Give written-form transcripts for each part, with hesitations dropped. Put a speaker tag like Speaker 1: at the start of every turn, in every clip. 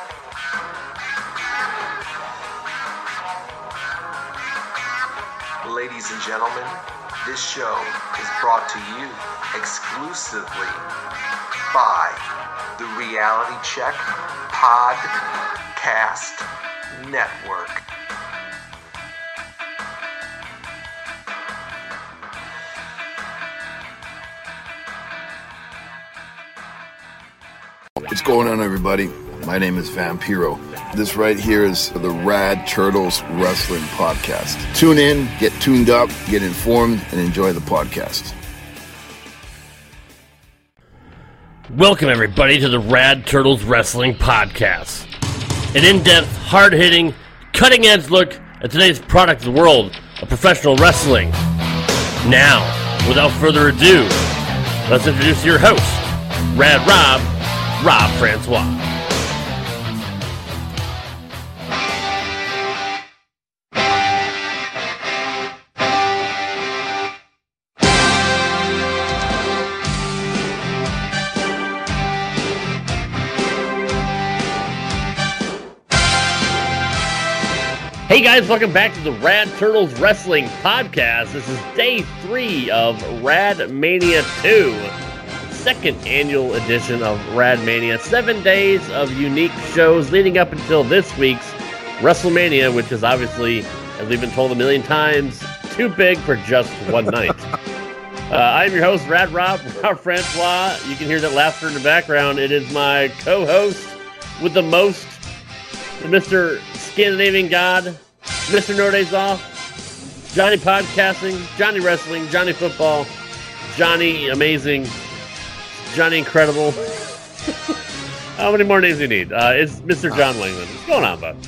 Speaker 1: Ladies and gentlemen, this show is brought to you exclusively by the Reality Check Podcast Network.
Speaker 2: What's going on, everybody? My name is Vampiro. This right here is the Rad Turtles Wrestling Podcast. Tune in, get tuned up, get informed, and enjoy the podcast.
Speaker 3: Welcome, everybody, to the Rad Turtles Wrestling Podcast. An in-depth, hard-hitting, cutting-edge look at today's product of the world of professional wrestling. Now, without further ado, let's introduce your host, Rad Rob Francois. Hey guys, welcome back to the Rad Turtles Wrestling Podcast. This is day 3 of Rad Mania 2. Second annual edition of Rad Mania. 7 days of unique shows leading up until this week's WrestleMania, which is obviously, as we've been told a million times, too big for just one night. I'm your host, Rad Rob Francois. You can hear that laughter in the background. It is my co-host with the most, Mr. Scandinavian God, Mr. No Days Off, Johnny Podcasting, Johnny Wrestling, Johnny Football, Johnny Amazing, Johnny Incredible. How many more names do you need? It's Mr. John Langland. What's going on, bud?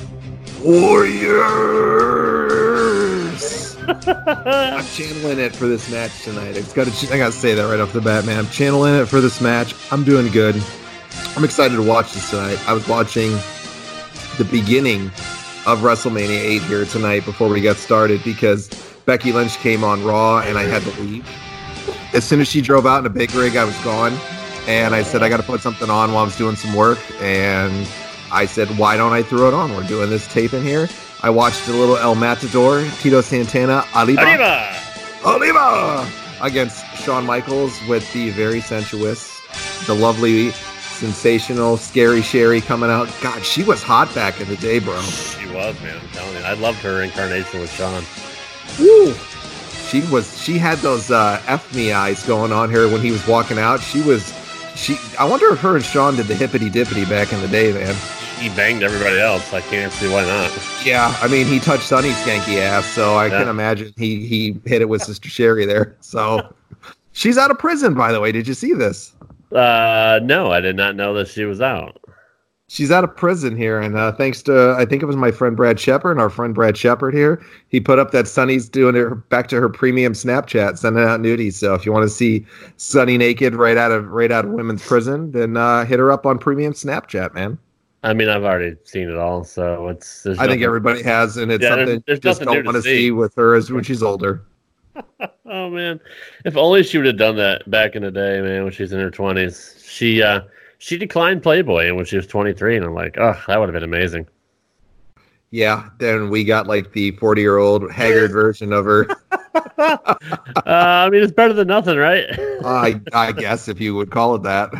Speaker 4: Warriors! I'm channeling it for this match tonight. I gotta say that right off the bat, man. I'm channeling it for this match. I'm doing good. I'm excited to watch this tonight. I was watching the beginning of WrestleMania 8 here tonight before we got started because Becky Lynch came on Raw and I had to leave. As soon as she drove out in a big rig, I was gone. And I said, I got to put something on while I was doing some work. And I said, why don't I throw it on? We're doing this tape in here. I watched a little El Matador, Tito Santana, Oliva against Shawn Michaels with the very sensuous, the lovely, sensational, scary Sherry coming out. God, she was hot back in the day, bro.
Speaker 3: She was, man. I'm telling you. I loved her incarnation with Shawn.
Speaker 4: Woo! She had those F me eyes going on her when he was walking out. I wonder if her and Shawn did the hippity dippity back in the day, man.
Speaker 3: He banged everybody else. I can't see why not.
Speaker 4: Yeah, I mean, he touched Sonny's skanky ass, so I can imagine he hit it with Sister Sherry there. So she's out of prison, by the way. Did you see this?
Speaker 3: No, I did not know that she was out.
Speaker 4: She's out of prison here, and thanks to, I think it was my friend Brad Shepard, our friend Brad Shepard here, he put up that Sunny's doing her back to her premium Snapchat, sending out nudies. So if you want to see Sunny naked right out of women's prison, then hit her up on premium Snapchat, man.
Speaker 3: I mean, I've already seen it all, so
Speaker 4: I think everybody has, and it's something you just don't want to see with her as when she's older.
Speaker 3: Oh man, if only she would have done that back in the day, man, when she's in her 20s. She declined Playboy when she was 23, and I'm like, oh, that would have been amazing.
Speaker 4: Yeah, then we got like the 40-year-old haggard version of her.
Speaker 3: I mean, it's better than nothing, right?
Speaker 4: I guess if you would call it that.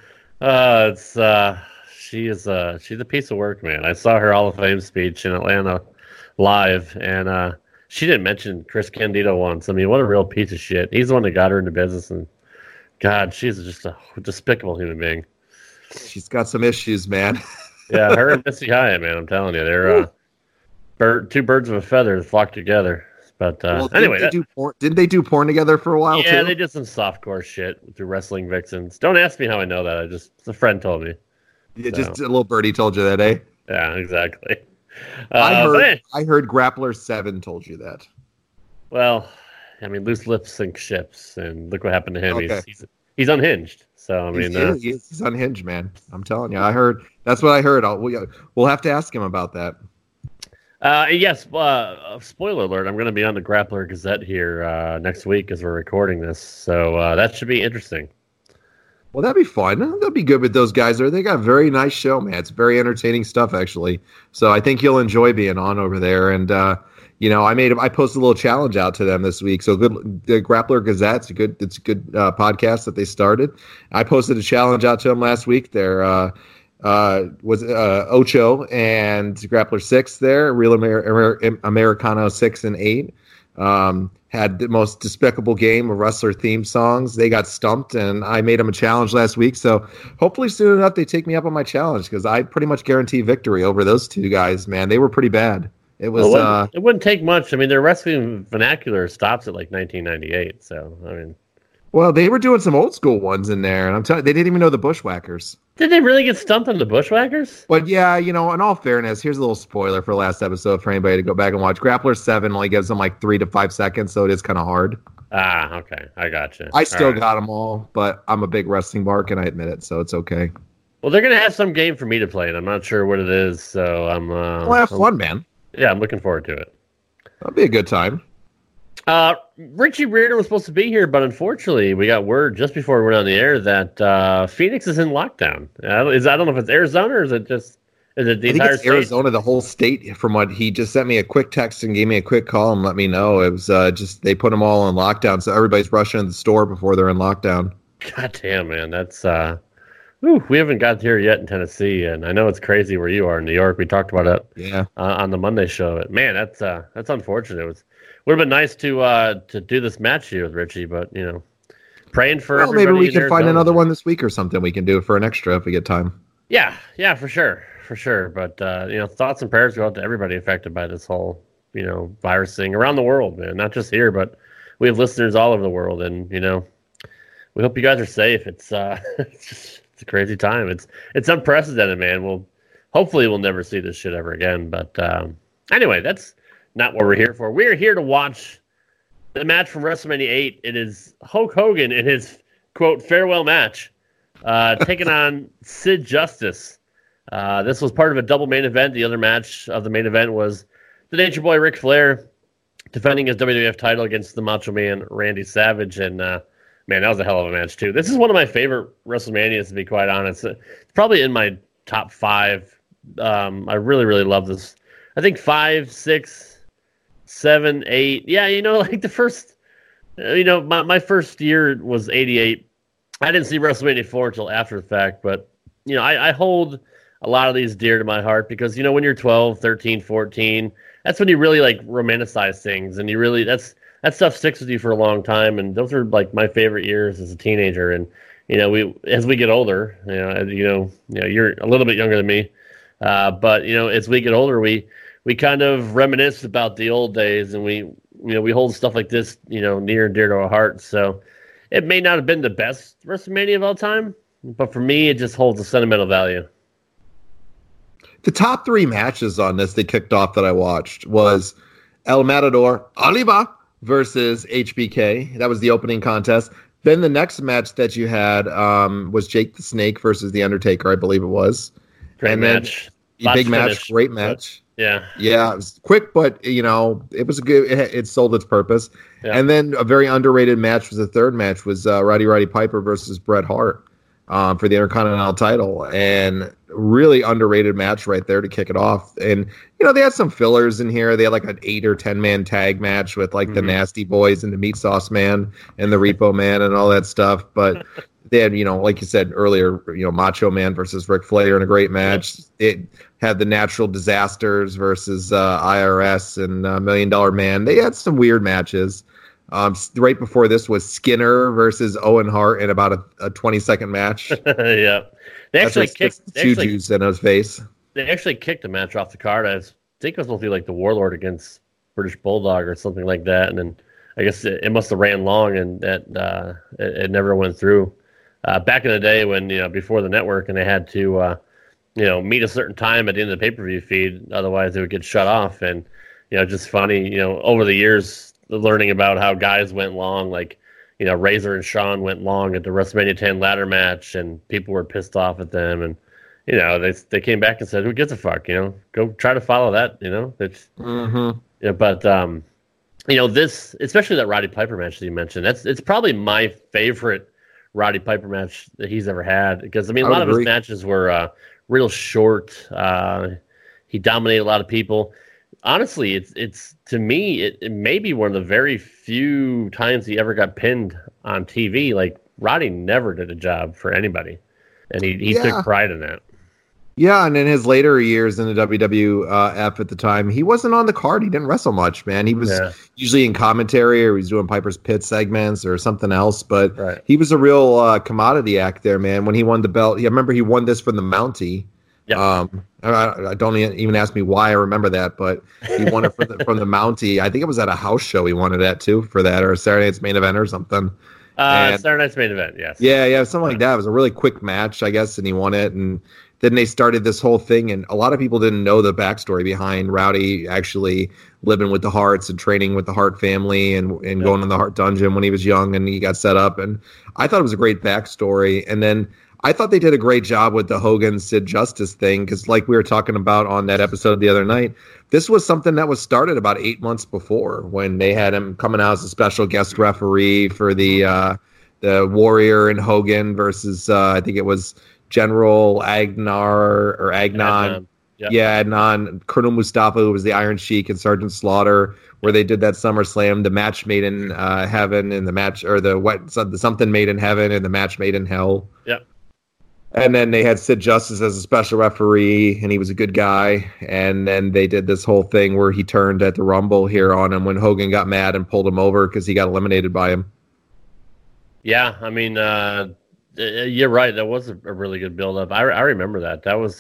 Speaker 3: She's a piece of work, man. I saw her Hall of Fame speech in Atlanta live, and she didn't mention Chris Candido once. I mean, what a real piece of shit. He's the one that got her into business, and God, she's just a despicable human being.
Speaker 4: She's got some issues, man.
Speaker 3: Yeah, her and Missy Hyatt, man, I'm telling you, they're two birds of a feather flock together. But anyway,
Speaker 4: didn't they do porn together for a while?
Speaker 3: Yeah,
Speaker 4: too?
Speaker 3: they did some softcore shit through Wrestling Vixens. Don't ask me how I know that. A friend told me.
Speaker 4: Yeah, just a little birdie told you that, eh?
Speaker 3: Yeah, exactly.
Speaker 4: I heard Grappler 7 told you that.
Speaker 3: Well, I mean, loose lips sink ships, and look what happened to him.
Speaker 4: Okay.
Speaker 3: He's unhinged. So I mean,
Speaker 4: he's unhinged, man. I'm telling you, that's what I heard. We'll have to ask him about that.
Speaker 3: Yes. Spoiler alert: I'm going to be on the Grappler Gazette here next week as we're recording this, so that should be interesting.
Speaker 4: Well, that'd be fun. That'd be good with those guys there. They got a very nice show, man. It's very entertaining stuff, actually. So I think you'll enjoy being on over there. And I posted a little challenge out to them this week. So good, the Grappler Gazette. It's a good podcast that they started. I posted a challenge out to them last week. There was Ocho and Grappler 6 there, Real Americano 6 and 8. Had the most despicable game of wrestler theme songs. They got stumped, and I made them a challenge last week. So hopefully soon enough they take me up on my challenge, because I pretty much guarantee victory over those two guys, man. They were pretty bad. It was.
Speaker 3: It wouldn't take much. I mean, their wrestling vernacular stops at like 1998. So I mean,
Speaker 4: well, they were doing some old school ones in there, and I'm telling you, they didn't even know the Bushwhackers.
Speaker 3: Did they really get stumped on the Bushwhackers?
Speaker 4: But yeah, in all fairness, here's a little spoiler for last episode for anybody to go back and watch. Grappler 7 only gives them like 3 to 5 seconds, so it is kind of hard.
Speaker 3: Ah, okay. I got you.
Speaker 4: I still got them all, but I'm a big wrestling mark, and I admit it, so it's okay.
Speaker 3: Well, they're going to have some game for me to play, and I'm not sure what it is, so I'm...
Speaker 4: well, have fun, man.
Speaker 3: Yeah, I'm looking forward to it.
Speaker 4: That'll be a good time.
Speaker 3: Richie Riordan was supposed to be here, but unfortunately, we got word just before we went on the air that Phoenix is in lockdown. I don't know if it's Arizona or is it the entire state?
Speaker 4: Arizona, the whole state. From what he just sent me a quick text and gave me a quick call and let me know, it was just they put them all in lockdown, so everybody's rushing to the store before they're in lockdown. God
Speaker 3: damn, man, that's we haven't got here yet in Tennessee, and I know it's crazy where you are in New York. We talked about it, on the Monday show. Man, that's unfortunate. Would have been nice to do this match here with Richie, but praying for everybody.
Speaker 4: Maybe we can find another one this week or something. We can do for an extra if we get time.
Speaker 3: Yeah, for sure. But thoughts and prayers go out to everybody affected by this whole virus thing around the world, man. Not just here, but we have listeners all over the world, and we hope you guys are safe. It's it's a crazy time. It's unprecedented, man. Hopefully we'll never see this shit ever again. But anyway, that's not what we're here for. We're here to watch the match from WrestleMania 8. It is Hulk Hogan in his, quote, farewell match, taking on Sid Justice. This was part of a double main event. The other match of the main event was the Nature Boy Ric Flair defending his WWF title against the Macho Man Randy Savage. And, man, that was a hell of a match, too. This is one of my favorite WrestleManias, to be quite honest. It's probably in my top 5. I really, really love this. I think 5, 6... 7, 8. Yeah, like the first, my first year was 88. I didn't see WrestleMania 4 until after the fact, but, I hold a lot of these dear to my heart because, when you're 12, 13, 14, that's when you really, like, romanticize things, and you really, that stuff sticks with you for a long time, and those are, like, my favorite years as a teenager, and, as we get older, you're a little bit younger than me, but, as we get older, we kind of reminisce about the old days, and we hold stuff like this, near and dear to our hearts. So it may not have been the best WrestleMania of all time, but for me, it just holds a sentimental value.
Speaker 4: The top 3 matches on this they kicked off that I watched was El Matador Oliva versus HBK. That was the opening contest. Then the next match that you had was Jake the Snake versus The Undertaker, I believe it was.
Speaker 3: Great match.
Speaker 4: Big match, great match.
Speaker 3: Yeah,
Speaker 4: it was quick, but it was a good. It sold its purpose. Yeah. And then a very underrated match was the third match was Roddy Piper versus Bret Hart for the Intercontinental title, and really underrated match right there to kick it off. And they had some fillers in here. They had like an 8 or 10 man tag match with like the Nasty Boys and the Meat Sauce Man and the Repo Man and all that stuff, but. They had, like you said earlier, Macho Man versus Ric Flair in a great match. It had the Natural Disasters versus IRS and $1 Million Man. They had some weird matches. Right before this was Skinner versus Owen Hart in about a 20-second match.
Speaker 3: Yeah. They actually kicked
Speaker 4: Juju's in his face.
Speaker 3: They actually kicked a match off the card. I think it was supposed to be like the Warlord against British Bulldog or something like that. And then I guess it must have ran long and that it never went through. Back in the day when, before the network and they had to, meet a certain time at the end of the pay-per-view feed, otherwise it would get shut off. And, just funny, over the years, learning about how guys went long, like, Razor and Shawn went long at the WrestleMania 10 ladder match and people were pissed off at them. And, they came back and said, who gives a fuck, go try to follow that, it's, but, this, especially that Roddy Piper match that you mentioned, it's probably my favorite Roddy Piper match that he's ever had. Because, I mean, a
Speaker 4: I would
Speaker 3: lot of his
Speaker 4: agree.
Speaker 3: matches were real short. He dominated a lot of people. Honestly, it's to me, it may be one of the very few times he ever got pinned on TV. Like, Roddy never did a job for anybody. And he took pride in that.
Speaker 4: Yeah, and in his later years in the WWF at the time, he wasn't on the card. He didn't wrestle much, man. He was usually in commentary, or he was doing Piper's Pit segments or something else. But he was a real commodity act there, man. When he won the belt, I remember he won this from the Mountie.
Speaker 3: Yep.
Speaker 4: I don't even ask me why I remember that, but he won it from the Mountie. I think it was at a house show he won it at too for that, or Saturday Night's Main Event or something.
Speaker 3: Saturday Night's Main Event, yes.
Speaker 4: Yeah, something like that. It was a really quick match, I guess, and he won it. And then they started this whole thing, and a lot of people didn't know the backstory behind Rowdy actually living with the Harts and training with the Hart family and going in the Hart dungeon when he was young and he got set up. And I thought it was a great backstory. And then I thought they did a great job with the Hogan Sid Justice thing, because like we were talking about on that episode the other night, this was something that was started about 8 months before, when they had him coming out as a special guest referee for the Warrior and Hogan versus I think it was General Agnar or Agnon. Adnan, Colonel Mustafa, who was the Iron Sheik, and Sergeant Slaughter, where they did that SummerSlam, the match made in heaven, and the match, or the something made in heaven, and the match made in hell.
Speaker 3: Yep.
Speaker 4: And then they had Sid Justice as a special referee, and he was a good guy. And then they did this whole thing where he turned at the Rumble here on him when Hogan got mad and pulled him over because he got eliminated by him.
Speaker 3: Yeah, I mean, you're right. That was a really good build-up. I remember that. That was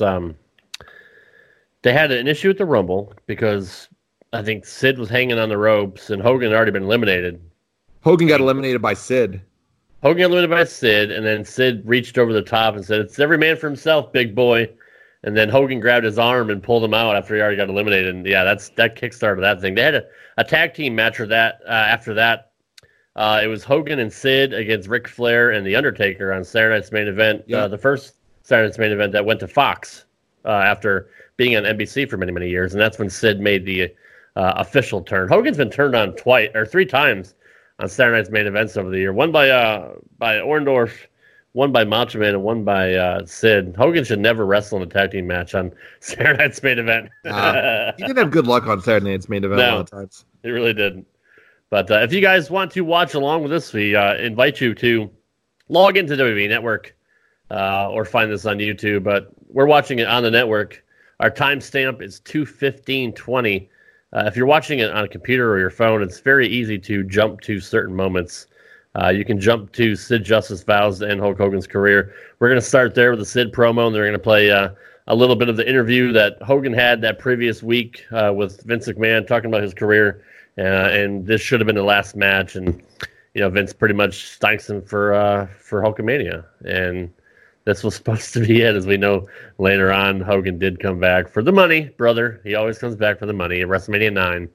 Speaker 3: they had an issue at the Rumble because I think Sid was hanging on the ropes and Hogan had already been eliminated.
Speaker 4: Hogan got eliminated by Sid.
Speaker 3: Hogan got eliminated by Sid, and then Sid reached over the top and said, "It's every man for himself, big boy." And then Hogan grabbed his arm and pulled him out after he already got eliminated. And yeah, that kickstarted that thing. They had a tag team match for that. After that, it was Hogan and Sid against Ric Flair and The Undertaker on Saturday Night's Main Event.
Speaker 4: Yeah.
Speaker 3: The first Saturday Night's Main Event that went to Fox after being on NBC for many, many years. And that's when Sid made the official turn. Hogan's been turned on three times on Saturday Night's Main Events over the year. One by Orndorff, one by Macho Man, and one by Sid. Hogan should never wrestle in a tag team match on Saturday Night's Main Event.
Speaker 4: He didn't have good luck on Saturday Night's Main Event a lot of times.
Speaker 3: He really didn't. But if you guys want to watch along with us, we invite you to log into WWE Network or find this on YouTube. But we're watching it on the network. Our timestamp is 2:15:20. If you're watching it on a computer or your phone, it's very easy to jump to certain moments. You can jump to Sid Justice vows to end Hulk Hogan's career. We're going to start there with the Sid promo, and they're going to play a little bit of the interview that Hogan had that previous week with Vince McMahon talking about his career. And this should have been the last match, and Vince pretty much thanks him for Hulkamania, and this was supposed to be it. As we know later on, Hogan did come back for the money, brother. He always comes back for the money. At WrestleMania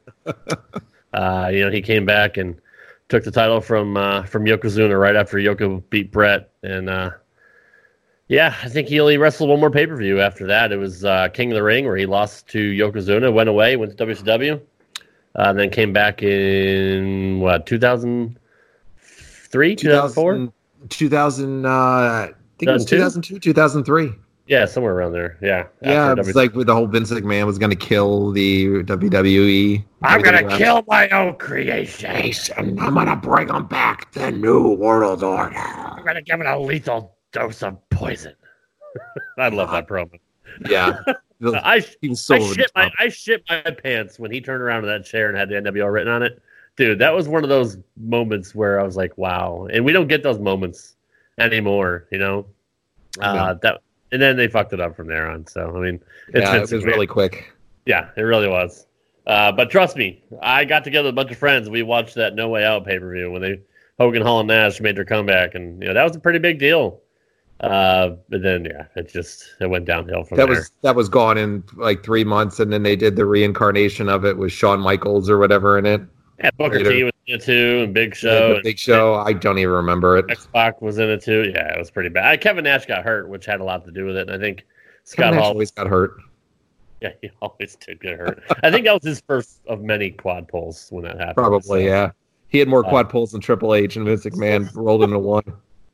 Speaker 3: 9, he came back and took the title from Yokozuna right after Yoko beat Brett, and I think he only wrestled one more pay-per-view after that. It was King of the Ring, where he lost to Yokozuna, went away, went to WCW. And then came back in 2003, 2004?
Speaker 4: 2000, I think it was 2002, 2003.
Speaker 3: Yeah, somewhere around there. Yeah.
Speaker 4: Yeah, it's like with the whole Vince McMahon was going to kill the WWE.
Speaker 3: I'm going to kill my own creation.
Speaker 4: I'm going to bring them back the New World Order.
Speaker 3: I'm going to give it a lethal dose of poison. I love that promo.
Speaker 4: Yeah.
Speaker 3: I shit my pants when he turned around in that chair and had the NWO written on it. Dude, that was one of those moments where I was like, wow. And we don't get those moments anymore, and then they fucked it up from there on. So, I mean,
Speaker 4: it was really quick.
Speaker 3: Yeah, it really was. But trust me, I got together with a bunch of friends. We watched that No Way Out pay-per-view when Hogan, Hall, and Nash made their comeback. And, that was a pretty big deal. But then, it went downhill from there.
Speaker 4: That was gone in like 3 months, and then they did the reincarnation of it with Shawn Michaels or whatever in it.
Speaker 3: Yeah, Booker T was in it too, and Big Show.
Speaker 4: Big Show, I don't even remember it.
Speaker 3: X-Pac was in it too. Yeah, it was pretty bad. Kevin Nash got hurt, which had a lot to do with it. And I think Scott Hall
Speaker 4: always got hurt.
Speaker 3: Yeah, he always did get hurt. I think that was his first of many quad pulls when that happened.
Speaker 4: Probably, yeah. He had more quad pulls than Triple H, and Vince McMahon rolled into one.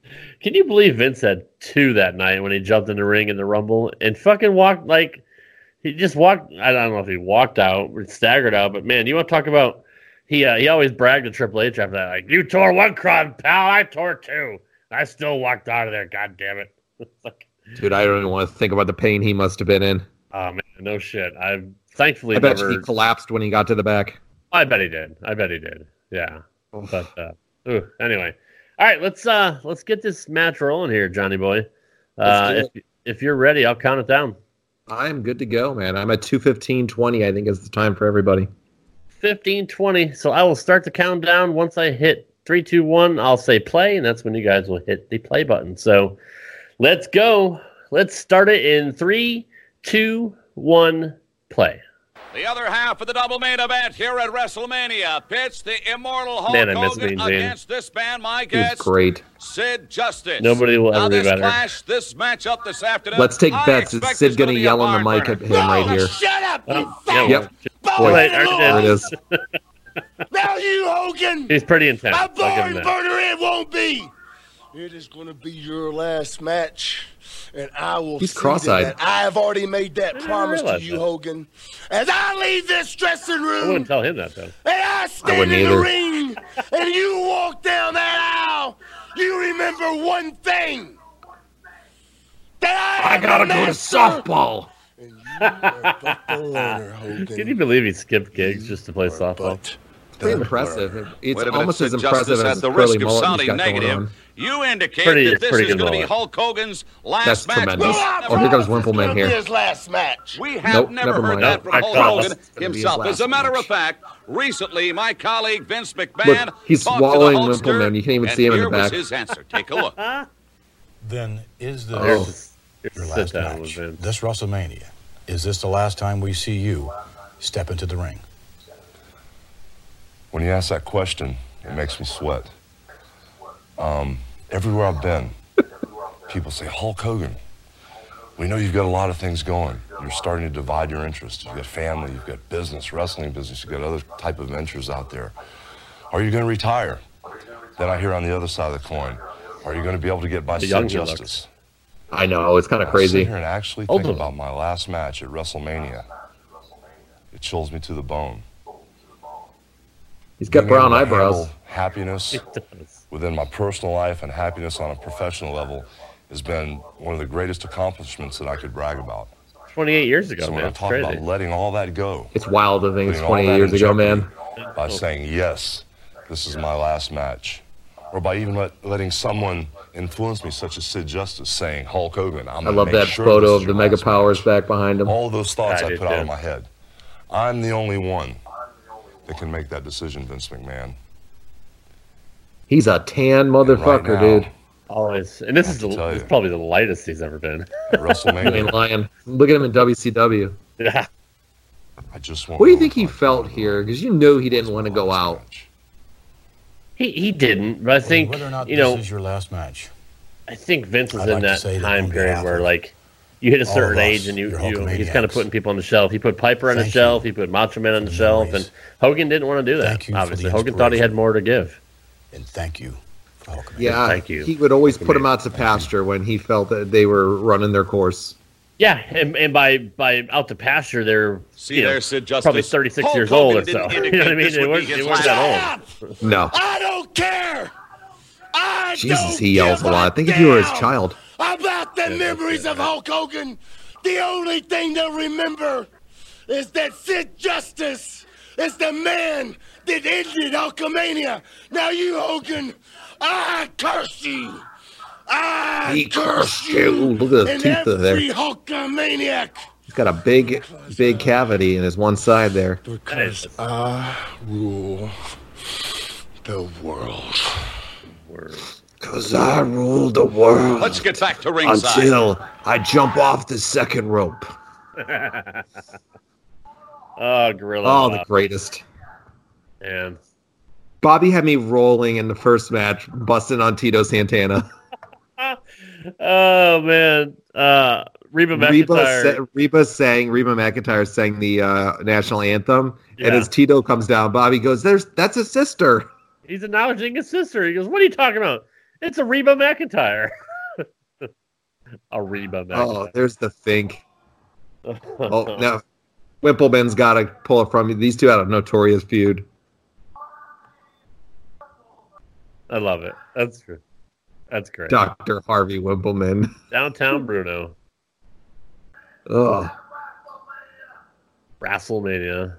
Speaker 3: Can you believe Vince had 2 that night when he jumped in the ring in the Rumble and fucking walked like he just walked? I don't know if he walked out or staggered out, but man, you want to talk about? He always bragged to Triple H after that, like, "You tore 1 crowd, pal. I tore 2. I still walked out of there. God damn it!"
Speaker 4: Dude, I don't even want to think about the pain he must have been in.
Speaker 3: Oh man, no shit. I thankfully
Speaker 4: I bet
Speaker 3: never.
Speaker 4: he collapsed when he got to the back.
Speaker 3: I bet he did. Yeah. But anyway, all right. Let's get this match rolling here, Johnny boy. If you're ready, I'll count it down.
Speaker 4: I'm good to go, man. I'm at 2:15:20. I think is the time for everybody.
Speaker 3: 15:20. So I will start the countdown. Once I hit 3, 2, 1, I'll say play, and that's when you guys will hit the play button. So let's go. Let's start it in 3, 2, 1, play.
Speaker 5: The other half of the double main event here at WrestleMania pits the immortal Hulk
Speaker 3: Man, I miss
Speaker 5: Hogan
Speaker 3: Mean Gene.
Speaker 5: against this man, my
Speaker 4: He was
Speaker 5: guest,
Speaker 4: great.
Speaker 5: Sid Justice.
Speaker 3: Nobody will ever be
Speaker 5: this
Speaker 3: better.
Speaker 5: clash, this matchup this afternoon.
Speaker 4: Let's take
Speaker 5: I
Speaker 4: bets. Is
Speaker 5: expect
Speaker 4: Sid
Speaker 5: it's
Speaker 4: going to
Speaker 5: be a
Speaker 4: yell on the
Speaker 5: barn
Speaker 4: mic at
Speaker 5: burner.
Speaker 4: him right here?
Speaker 6: Shut up, you
Speaker 3: Yeah,
Speaker 6: fat
Speaker 4: Yep.
Speaker 3: Boy,
Speaker 6: Wait,
Speaker 3: there
Speaker 4: There
Speaker 3: it
Speaker 4: it
Speaker 3: is.
Speaker 4: is.
Speaker 6: Now you, Hogan,
Speaker 3: He's pretty intense.
Speaker 6: a
Speaker 3: I'll give
Speaker 6: barn
Speaker 3: him that.
Speaker 6: burner it won't be. It is going to be your last match, and I will
Speaker 4: He's
Speaker 6: see to
Speaker 4: cross-eyed.
Speaker 6: that. I have already made that
Speaker 3: didn't
Speaker 6: promise to
Speaker 3: realize
Speaker 6: you,
Speaker 3: that.
Speaker 6: Hogan. As I leave this dressing
Speaker 3: I
Speaker 6: room,
Speaker 3: wouldn't tell him that though.
Speaker 6: and I stand
Speaker 4: wouldn't
Speaker 6: in
Speaker 4: either.
Speaker 6: the ring, and you walk down that aisle, you remember one thing. That I
Speaker 4: gotta
Speaker 6: am
Speaker 4: go
Speaker 6: the
Speaker 4: to
Speaker 6: master,
Speaker 4: softball.
Speaker 6: and you are but the learner, Hogan.
Speaker 3: Can you believe he skipped gigs just to play softball?
Speaker 6: But
Speaker 4: Pretty
Speaker 6: the
Speaker 4: impressive.
Speaker 6: learner.
Speaker 4: It's
Speaker 5: Wait a minute,
Speaker 4: almost as
Speaker 5: Sid
Speaker 4: impressive
Speaker 5: Justice,
Speaker 4: as
Speaker 5: at
Speaker 4: his
Speaker 5: the
Speaker 4: curly
Speaker 5: risk of
Speaker 4: mullet he's
Speaker 5: sounding
Speaker 4: got going on.
Speaker 5: negative, you indicate
Speaker 3: Pretty-
Speaker 5: that
Speaker 3: it's
Speaker 5: this
Speaker 3: pretty
Speaker 5: is
Speaker 3: good
Speaker 5: going to be
Speaker 3: mullet.
Speaker 5: Hulk Hogan's last
Speaker 4: That's
Speaker 5: match.
Speaker 4: tremendous.
Speaker 5: We
Speaker 6: Well,
Speaker 5: have
Speaker 6: I
Speaker 5: never
Speaker 4: Oh, here comes
Speaker 6: promise
Speaker 4: Wimpleman
Speaker 6: it's gonna
Speaker 4: here.
Speaker 6: be his last match.
Speaker 5: We have
Speaker 4: Nope,
Speaker 5: never
Speaker 4: never
Speaker 5: heard
Speaker 4: mind.
Speaker 5: that from
Speaker 3: I
Speaker 5: Hulk
Speaker 3: call it.
Speaker 5: Hogan
Speaker 4: It's gonna be his
Speaker 5: himself. As a
Speaker 4: last
Speaker 5: matter
Speaker 4: match.
Speaker 5: of fact, recently my colleague Vince McMahon
Speaker 4: Look, he's
Speaker 5: talked to the
Speaker 4: swallowing
Speaker 5: Hulkster,
Speaker 4: Wimpleman. You can't even
Speaker 5: and
Speaker 4: see him in the
Speaker 5: here was
Speaker 4: back.
Speaker 5: his answer. Take a look.
Speaker 7: Then is this
Speaker 3: Here's
Speaker 7: your
Speaker 3: sit
Speaker 7: last
Speaker 3: down with
Speaker 7: match?
Speaker 3: Vince.
Speaker 7: This WrestleMania, is this the last time we see you step into the ring?
Speaker 8: When you ask that question, it makes me sweat. Everywhere I've been, people say, Hulk Hogan, we know you've got a lot of things going. You're starting to divide your interests. You've got family, you've got business, wrestling business, you've got other type of ventures out there. Are you going to retire? Then I hear on the other side of the coin, are you going to be able to get by
Speaker 3: The young
Speaker 8: Sid
Speaker 3: he looks.
Speaker 8: Justice?
Speaker 4: I know, it's kind of
Speaker 8: I sit
Speaker 4: crazy.
Speaker 8: here and actually think
Speaker 3: Ultimate.
Speaker 8: about my last match at WrestleMania. It chills me to the bone.
Speaker 4: He's got
Speaker 8: Being able
Speaker 4: brown
Speaker 8: to
Speaker 4: eyebrows.
Speaker 8: handle Happiness
Speaker 3: He does.
Speaker 8: within my personal life and happiness on a professional level has been one of the greatest accomplishments that I could brag about.
Speaker 3: 28 years ago,
Speaker 8: So when
Speaker 3: man.
Speaker 8: I
Speaker 3: It's
Speaker 8: talk
Speaker 3: crazy.
Speaker 8: about letting all that go,
Speaker 4: It's wild to think it's
Speaker 8: putting all
Speaker 4: 28
Speaker 8: that
Speaker 4: years
Speaker 8: in
Speaker 4: ago,
Speaker 8: jeopardy
Speaker 4: man.
Speaker 8: by saying, yes, this is my last match. Or by even letting someone influence me, such as Sid Justice, saying, Hulk Hogan, I'm
Speaker 4: I
Speaker 8: gonna
Speaker 4: love
Speaker 8: make
Speaker 4: that
Speaker 8: sure
Speaker 4: photo
Speaker 8: this
Speaker 4: of
Speaker 8: is
Speaker 4: the
Speaker 8: your
Speaker 4: Mega
Speaker 8: last
Speaker 4: Powers
Speaker 8: match."
Speaker 4: back behind him.
Speaker 8: All those thoughts
Speaker 3: I
Speaker 8: I
Speaker 3: did
Speaker 8: put out
Speaker 3: too.
Speaker 8: of my head. I'm the only one that can make that decision, Vince McMahon.
Speaker 4: He's a tan
Speaker 8: And right
Speaker 4: motherfucker,
Speaker 8: now,
Speaker 4: dude.
Speaker 3: Always. And this
Speaker 8: I
Speaker 3: is
Speaker 8: have to tell
Speaker 3: this is
Speaker 8: you.
Speaker 3: probably the lightest he's ever been.
Speaker 8: At
Speaker 4: He ain't
Speaker 8: WrestleMania,
Speaker 4: lying. Look at him in WCW.
Speaker 3: Yeah.
Speaker 8: I just want
Speaker 4: What do you think he felt here? Because you know he didn't want to go out.
Speaker 3: He didn't, but I think,
Speaker 7: Whether or not
Speaker 3: you
Speaker 7: this
Speaker 3: know,
Speaker 7: is your last match.
Speaker 3: I think Vince is
Speaker 7: I'd
Speaker 3: in
Speaker 7: like to
Speaker 3: that
Speaker 7: say that
Speaker 3: time
Speaker 7: on
Speaker 3: period
Speaker 7: behalf
Speaker 3: where,
Speaker 7: of
Speaker 3: like, you hit a
Speaker 7: all
Speaker 3: certain
Speaker 7: of us,
Speaker 3: age and
Speaker 7: your
Speaker 3: he's kind of
Speaker 7: Hulkamaniacs.
Speaker 3: putting people on the shelf. He put Piper on the
Speaker 7: Thank
Speaker 3: shelf.
Speaker 7: you
Speaker 3: He put Macho Man on the
Speaker 7: for the
Speaker 3: shelf.
Speaker 7: memories.
Speaker 3: And Hogan didn't want to do that,
Speaker 7: Thank you for the
Speaker 3: obviously. Hogan thought he had
Speaker 7: inspiration.
Speaker 3: more to give.
Speaker 7: And thank you for Hulkamania.
Speaker 4: Yeah,
Speaker 3: Thank you.
Speaker 4: he would always put him out to pasture when he felt that they were running their course.
Speaker 3: Yeah, and by out to pasture, they're
Speaker 5: See there, Sid Justice.
Speaker 3: probably 36
Speaker 5: Hulk
Speaker 3: years old or
Speaker 5: Hogan
Speaker 3: so.
Speaker 5: didn't
Speaker 3: You know what I
Speaker 5: indicate
Speaker 3: mean?
Speaker 5: this
Speaker 3: They
Speaker 5: would
Speaker 3: weren't,
Speaker 5: be
Speaker 3: they
Speaker 5: his
Speaker 3: weren't
Speaker 5: last
Speaker 3: that old.
Speaker 4: No.
Speaker 6: I don't care. I
Speaker 4: Jesus,
Speaker 6: don't
Speaker 4: he yells a
Speaker 6: give
Speaker 4: lot. Think if you were his
Speaker 6: damn
Speaker 4: child.
Speaker 6: About the memories of Hulk Hogan. The only thing to remember is that Sid Justice is the man that ended Hulkamania. Now you, Hogan, I curse you. I
Speaker 4: He
Speaker 6: curse
Speaker 4: cursed you. Look at the
Speaker 6: and
Speaker 4: teeth of there.
Speaker 6: every Hulkamaniac.
Speaker 4: He's got a big cavity in his one side there.
Speaker 6: Because I rule the world.
Speaker 4: Because I rule the world
Speaker 5: Let's get back to ringside.
Speaker 4: until I jump off the second rope.
Speaker 3: Oh, Gorilla.
Speaker 4: Oh, the
Speaker 3: Bob,
Speaker 4: greatest.
Speaker 3: man.
Speaker 4: Bobby had me rolling in the first match, busting on Tito Santana.
Speaker 3: Oh, man. Reba McIntyre.
Speaker 4: Reba McIntyre sang the national anthem,
Speaker 3: Yeah.
Speaker 4: and as Tito comes down, Bobby goes, that's a sister."
Speaker 3: He's acknowledging his sister. He goes, "What are you talking about?" It's a Reba McEntire. A Reba McEntire.
Speaker 4: Oh, there's the think. Oh, now Wimpleman's got to pull it from you. These two had a notorious feud.
Speaker 3: I love it. That's true. That's great.
Speaker 4: Dr. Harvey Wimpleman.
Speaker 3: Downtown Bruno.
Speaker 4: Ugh.
Speaker 3: WrestleMania.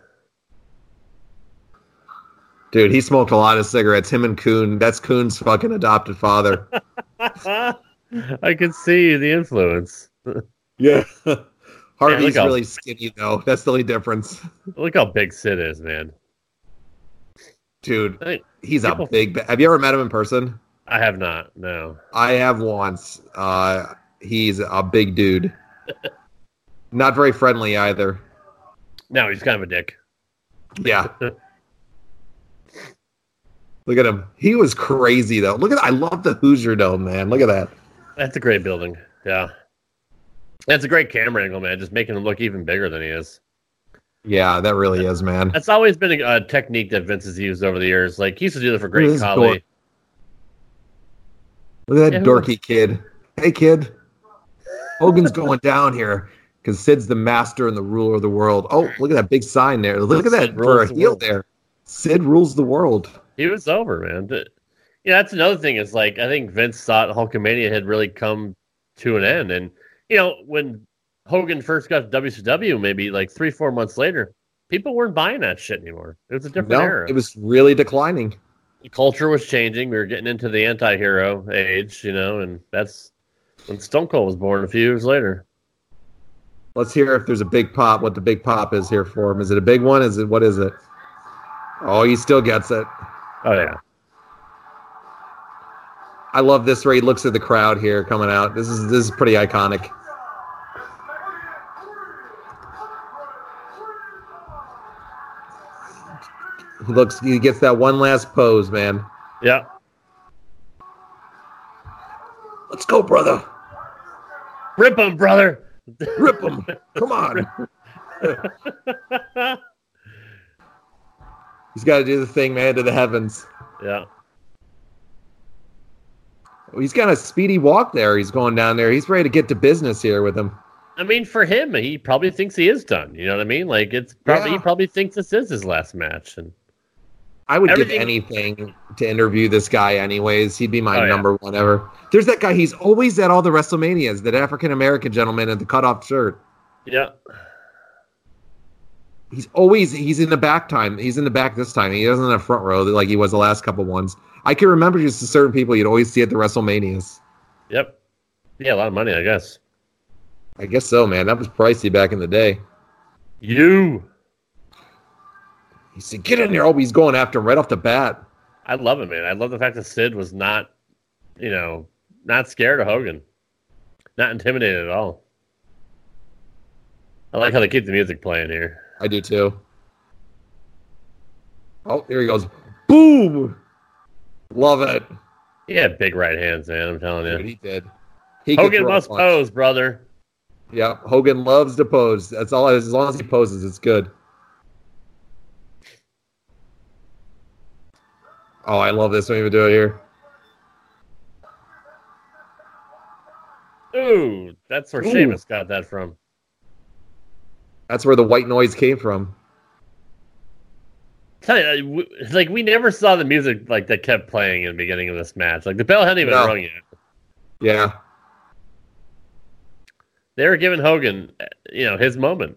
Speaker 4: Dude, he smoked a lot of cigarettes. Him and Coon. That's Coon's fucking adopted father.
Speaker 3: I can see the influence.
Speaker 4: Yeah. Harvey's
Speaker 3: how-
Speaker 4: really skinny, though. That's the only difference.
Speaker 3: Look how big Sid is, man.
Speaker 4: Dude,
Speaker 3: Hey,
Speaker 4: he's
Speaker 3: people-
Speaker 4: a big... Have you ever met him in person?
Speaker 3: I have not, no.
Speaker 4: I have once. He's a big dude. Not very friendly either.
Speaker 3: No, he's kind of a dick.
Speaker 4: Yeah. Look at him. He was crazy, though. Look at I love the Hoosier Dome, man. Look at that.
Speaker 3: That's a great building. Yeah. That's a great camera angle, man. Just making him look even bigger than he is.
Speaker 4: Yeah, that really is, man.
Speaker 3: That's always been a technique that Vince has used over the years. Like, he used to do that for Great
Speaker 4: This
Speaker 3: Khali.
Speaker 4: dork. Look at that
Speaker 3: Yeah,
Speaker 4: dorky kid. Hey, kid. Hogan's going down here because Sid's the master and the ruler of the world. Oh, look at that big sign there. Look at that
Speaker 3: Sid
Speaker 4: for
Speaker 3: rules
Speaker 4: a
Speaker 3: the
Speaker 4: heel
Speaker 3: world.
Speaker 4: there. Sid rules the world.
Speaker 3: He was over, man. That's another thing is, like, I think Vince thought Hulkamania had really come to an end. And, when Hogan first got to WCW, maybe like 3-4 months later, people weren't buying that shit anymore. It was a different
Speaker 4: No,
Speaker 3: era.
Speaker 4: it was really declining.
Speaker 3: The culture was changing. We were getting into the anti-hero age, and that's when Stone Cold was born a few years later.
Speaker 4: Let's hear if there's a big pop, what the big pop is here for him. Is it a big one? What is it? Oh, he still gets it.
Speaker 3: Oh, yeah.
Speaker 4: I love this where he looks at the crowd here coming out. This is pretty iconic. He gets that one last pose, man.
Speaker 3: Yeah.
Speaker 4: Let's go, brother.
Speaker 3: Rip him, brother.
Speaker 4: Rip him. Come on. He's got to do the thing, man, to the heavens.
Speaker 3: Yeah.
Speaker 4: He's got a speedy walk there. He's going down there. He's ready to get to business here with him.
Speaker 3: I mean, for him, he probably thinks he is done. You know what I mean? Like, it's probably
Speaker 4: Yeah.
Speaker 3: he probably thinks this is his last match. And
Speaker 4: I would give
Speaker 3: Everything-
Speaker 4: anything to interview this guy anyways. He'd be my
Speaker 3: Oh, yeah.
Speaker 4: number one ever. There's that guy. He's always at all the WrestleManias, that African-American gentleman in the cutoff shirt.
Speaker 3: yeah,
Speaker 4: He's in the back time. He's in the back this time. He doesn't have front row like he was the last couple ones. I can remember just certain people you'd always see at the WrestleManias.
Speaker 3: yep, yeah, a lot of money, I guess.
Speaker 4: I guess so, man. That was pricey back in the day.
Speaker 3: You,
Speaker 4: He said, get in there. Oh, he's going after him right off the bat.
Speaker 3: I love it, man. I love the fact that Sid was not, not scared of Hogan, not intimidated at all. I like how they keep the music playing here.
Speaker 4: I do too. Oh, here he goes. Boom! Love it.
Speaker 3: He had big right hands, man. I'm telling
Speaker 4: Dude,
Speaker 3: you.
Speaker 4: he did. He could
Speaker 3: Hogan
Speaker 4: throw a
Speaker 3: must
Speaker 4: punch.
Speaker 3: pose, brother.
Speaker 4: Yeah, Hogan loves to pose. That's all. As long as he poses, it's good. Oh, I love this when we do it here.
Speaker 3: Ooh, that's where
Speaker 4: Ooh.
Speaker 3: Sheamus got that from.
Speaker 4: That's where the white noise came from.
Speaker 3: Tell you, we never saw the music like that kept playing in the beginning of this match. Like the bell hadn't even
Speaker 4: No.
Speaker 3: rung yet.
Speaker 4: Yeah.
Speaker 3: They were giving Hogan, his moment.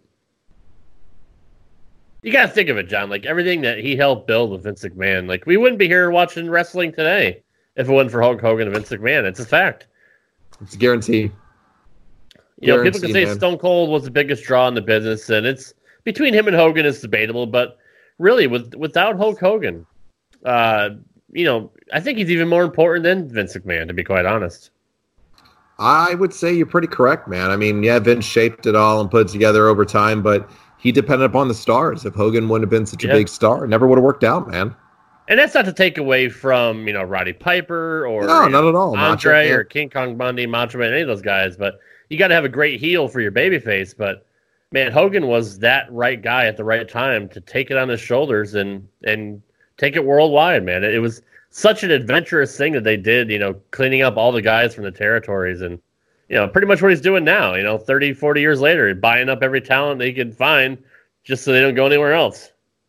Speaker 3: You got to think of it, John. Like everything that he helped build with Vince McMahon. Like we wouldn't be here watching wrestling today if it wasn't for Hulk Hogan and Vince McMahon. It's a fact.
Speaker 4: It's a guarantee.
Speaker 3: People can
Speaker 4: Guaranteed,
Speaker 3: say
Speaker 4: man.
Speaker 3: Stone Cold was the biggest draw in the business, and it's between him and Hogan is debatable. But really, without Hulk Hogan, I think he's even more important than Vince McMahon, to be quite honest.
Speaker 4: I would say you're pretty correct, man. I mean, yeah, Vince shaped it all and put it together over time, but he depended upon the stars. If Hogan wouldn't have been such a
Speaker 3: Yeah.
Speaker 4: big star, it never would have worked out, man.
Speaker 3: And that's not to take away from, Roddy Piper or
Speaker 4: No, not at all. Macho
Speaker 3: Andre
Speaker 4: Man.
Speaker 3: or King Kong Bundy, Macho Man, any of those guys. But you got to have a great heel for your babyface. But, man, Hogan was that right guy at the right time to take it on his shoulders and take it worldwide, man. It was such an adventurous thing that they did, cleaning up all the guys from the territories and, pretty much what he's doing now, 30, 40 years later, buying up every talent they can find just so they don't go anywhere else.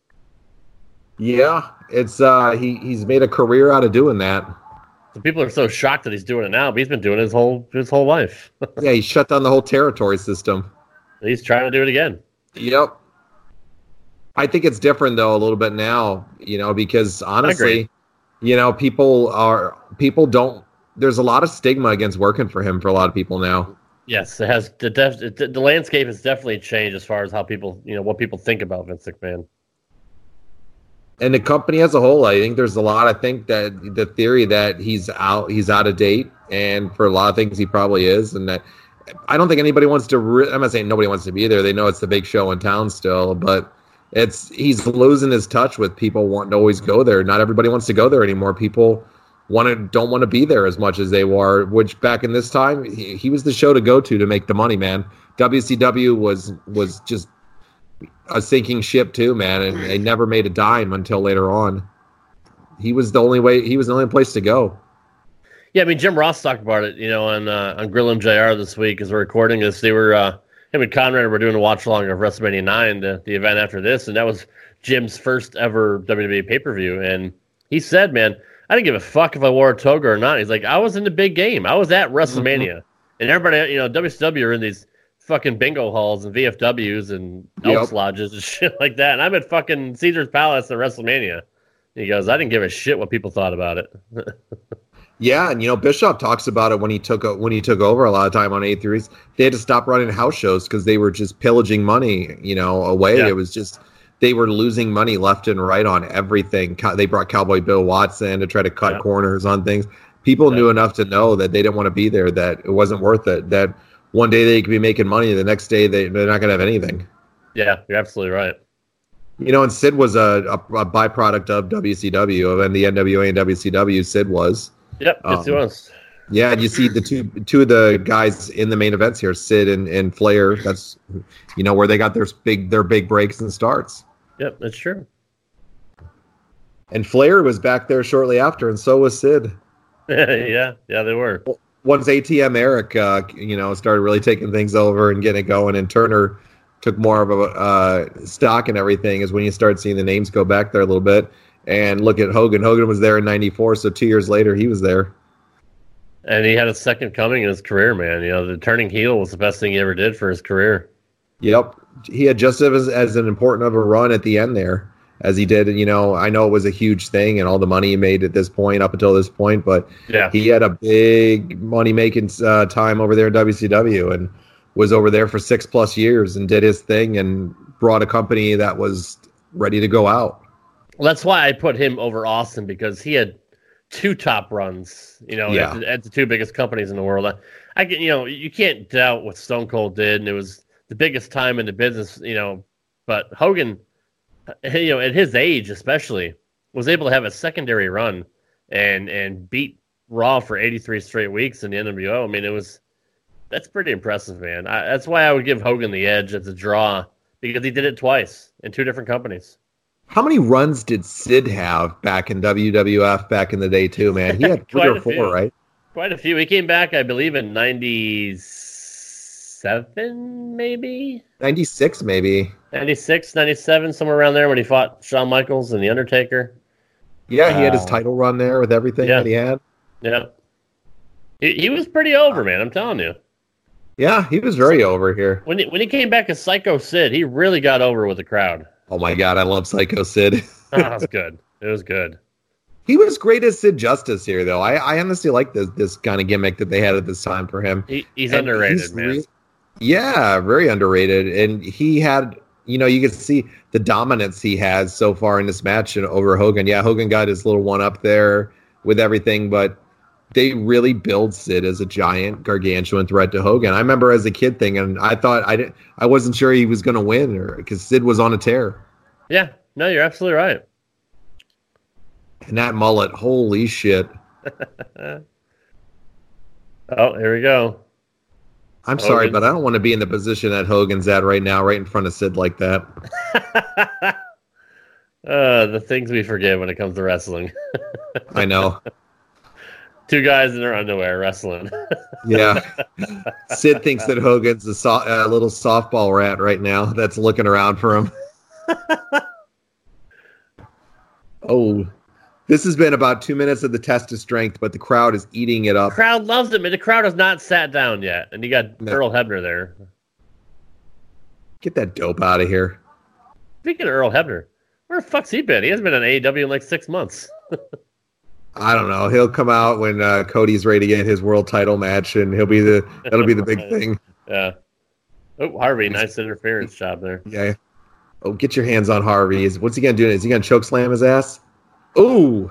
Speaker 4: Yeah, it's he's made a career out of doing that.
Speaker 3: So people are so shocked that he's doing it now, but he's been doing it his whole life.
Speaker 4: Yeah, he shut down the whole territory system.
Speaker 3: He's trying to do it again.
Speaker 4: Yep. I think it's different though a little bit now, because honestly, people don't. There's a lot of stigma against working for him for a lot of people now.
Speaker 3: Yes, it has. The landscape has definitely changed as far as how people, what people think about Vince McMahon.
Speaker 4: And the company as a whole, I think there's a lot. I think that the theory that he's out of date, and for a lot of things he probably is, and that I don't think anybody wants to. I'm not saying nobody wants to be there. They know it's the big show in town still, but he's losing his touch with people wanting to always go there. Not everybody wants to go there anymore. People don't want to be there as much as they were. Which back in this time, he was the show to go to make the money, man. WCW was just a sinking ship too, man, and they never made a dime until later on. He was the only place to go.
Speaker 3: Yeah, I mean, Jim Ross talked about it, on Grill MJR this week as we're recording this. They were him and Conrad were doing a watch along of WrestleMania 9, the event after this, and that was Jim's first ever WWE pay-per-view. And he said, man, I didn't give a fuck if I wore a toga or not. He's like, I was in the big game. I was at WrestleMania. And everybody, WCW are in these fucking bingo halls and VFWs and Elks Lodges and shit like that. And I'm at fucking Caesar's Palace at WrestleMania. He goes, I didn't give a shit what people thought about it.
Speaker 4: Yeah, and Bischoff talks about it when he took over a lot of time on A3s. They had to stop running house shows because they were just pillaging money, away. Yeah. It was just they were losing money left and right on everything. They brought Cowboy Bill Watson to try to cut corners on things. People knew enough to know that they didn't want to be there, that it wasn't worth it, that one day they could be making money, the next day they're not going to have anything.
Speaker 3: Yeah, you're absolutely right.
Speaker 4: And Sid was a byproduct of WCW, and the NWA and WCW, Sid was.
Speaker 3: Yep, yes, he was.
Speaker 4: Yeah, and you see the two of the guys in the main events here, Sid and Flair. That's where they got their big breaks and starts.
Speaker 3: Yep, that's true.
Speaker 4: And Flair was back there shortly after, and so was Sid.
Speaker 3: yeah, they were.
Speaker 4: Once ATM Eric, started really taking things over and getting it going, and Turner took more of a stock and everything, is when you start seeing the names go back there a little bit. And look at Hogan. Hogan was there in '94, so 2 years later he was there.
Speaker 3: And he had a second coming in his career, man. The turning heel was the best thing he ever did for his career.
Speaker 4: Yep. He had just as an important of a run at the end there as he did. I know it was a huge thing and all the money he made at this point, up until this point, but he had a big money-making time over there in WCW and was over there for 6+ years and did his thing and brought a company that was ready to go out.
Speaker 3: Well, that's why I put him over Austin, because he had two top runs, at the two biggest companies in the world. I can, you can't doubt what Stone Cold did, and it was the biggest time in the business, but Hogan, at his age especially, was able to have a secondary run and beat Raw for 83 straight weeks in the NWO. I mean, that's pretty impressive, man. That's why I would give Hogan the edge as a draw, because he did it twice in two different companies.
Speaker 4: How many runs did Sid have back in WWF back in the day too, man? He had 3 or 4, right?
Speaker 3: Quite a few. He came back, I believe, in 97, maybe?
Speaker 4: 96, maybe.
Speaker 3: 96, 97, somewhere around there when he fought Shawn Michaels and The Undertaker.
Speaker 4: Yeah, he had his title run there with everything that he had.
Speaker 3: Yeah. He was pretty over, man, I'm telling you.
Speaker 4: Yeah, he was very over here.
Speaker 3: When he came back as Psycho Sid, he really got over with the crowd.
Speaker 4: Oh my God, I love Psycho Sid.
Speaker 3: That was good. It was good.
Speaker 4: He was great as Sid Justice here, though. I honestly like this kind of gimmick that they had at this time for him.
Speaker 3: He's underrated, man.
Speaker 4: Yeah, very underrated. And he had, you can see the dominance he has so far in this match over Hogan. Yeah, Hogan got his little one up there with everything, but they really build Sid as a giant, gargantuan threat to Hogan. I remember as a kid thinking, I thought I wasn't sure he was going to win, because Sid was on a tear.
Speaker 3: Yeah, no, you're absolutely right.
Speaker 4: And that mullet, holy shit!
Speaker 3: Oh, here we go.
Speaker 4: I'm sorry, but I don't want to be in the position that Hogan's at right now, right in front of Sid like that.
Speaker 3: The things we forget when it comes to wrestling.
Speaker 4: I know.
Speaker 3: Two guys in their underwear wrestling.
Speaker 4: Yeah. Sid thinks that Hogan's a little softball rat right now that's looking around for him. Oh, this has been about 2 minutes of the test of strength, but the crowd is eating it up.
Speaker 3: The crowd loves him, and the crowd has not sat down yet. And you got Earl Hebner there.
Speaker 4: Get that dope out of here.
Speaker 3: Speaking of Earl Hebner, where the fuck's he been? He hasn't been on AEW in like 6 months.
Speaker 4: I don't know. He'll come out when Cody's ready to get his world title match, and that'll be the big thing.
Speaker 3: Yeah. Oh, Harvey, nice interference job there.
Speaker 4: Yeah. Oh, get your hands on Harvey. What's he gonna do? Is he gonna choke slam his ass? Ooh.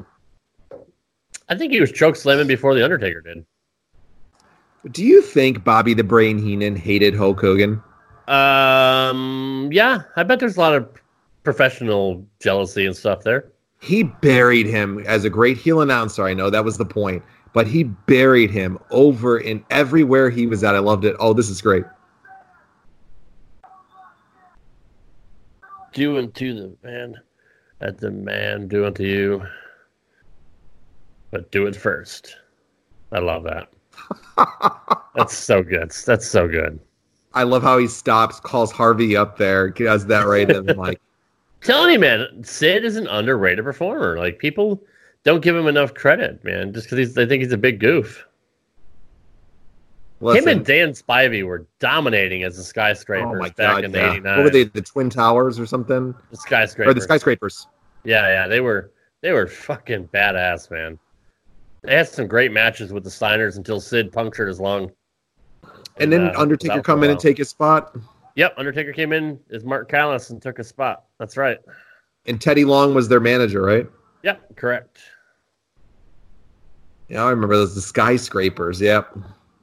Speaker 3: I think he was choke slamming before the Undertaker did.
Speaker 4: Do you think Bobby the Brain Heenan hated Hulk Hogan?
Speaker 3: Yeah. I bet there's a lot of professional jealousy and stuff there.
Speaker 4: He buried him as a great heel announcer. I know that was the point, but he buried him over and everywhere he was at. I loved it. Oh, this is great.
Speaker 3: Do unto the man that the man do unto you, but do it first. I love that. That's so good. That's so good.
Speaker 4: I love how he stops, calls Harvey up there, does that right, and like.
Speaker 3: Telling you, man, Sid is an underrated performer. Like, people don't give him enough credit, man, just because they think he's a big goof.
Speaker 4: Listen.
Speaker 3: Him and Dan Spivey were dominating as the Skyscrapers back in the 89.
Speaker 4: What were they, the Twin Towers or something?
Speaker 3: The Skyscrapers.
Speaker 4: Or the Skyscrapers.
Speaker 3: Yeah, they were fucking badass, man. They had some great matches with the Steiners until Sid punctured his lung.
Speaker 4: And then Undertaker come in and take his spot?
Speaker 3: Yep, Undertaker came in as Mark Callis and took his spot. That's right.
Speaker 4: And Teddy Long was their manager, right?
Speaker 3: Yep, correct.
Speaker 4: Yeah, I remember those, the Skyscrapers, yep.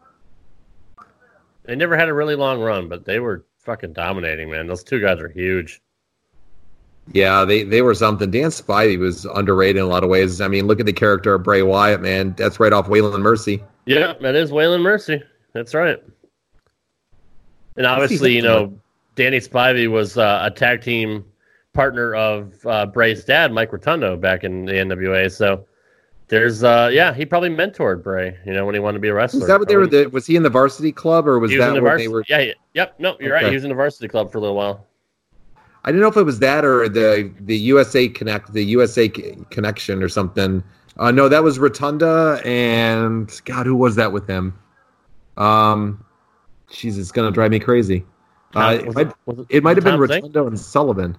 Speaker 3: They never had a really long run, but they were fucking dominating, man. Those two guys are huge.
Speaker 4: Yeah, they were something. Dan Spivey was underrated in a lot of ways. I mean, look at the character of Bray Wyatt, man. That's right off Waylon Mercy.
Speaker 3: Yeah, that is Waylon Mercy. That's right. And obviously, Danny Spivey was a tag team partner of Bray's dad, Mike Rotundo, back in the NWA. So there's, he probably mentored Bray, when he wanted to be a wrestler.
Speaker 4: Is that what they were? Was he in the Varsity Club, or was that what they were?
Speaker 3: Yeah, yep. No, you're right. He was in the Varsity Club for a little while.
Speaker 4: I didn't know if it was that or the USA Connection or something. No, that was Rotunda, and God, who was that with him? Jeez, it's gonna drive me crazy. It might have been Rotunda and Sullivan,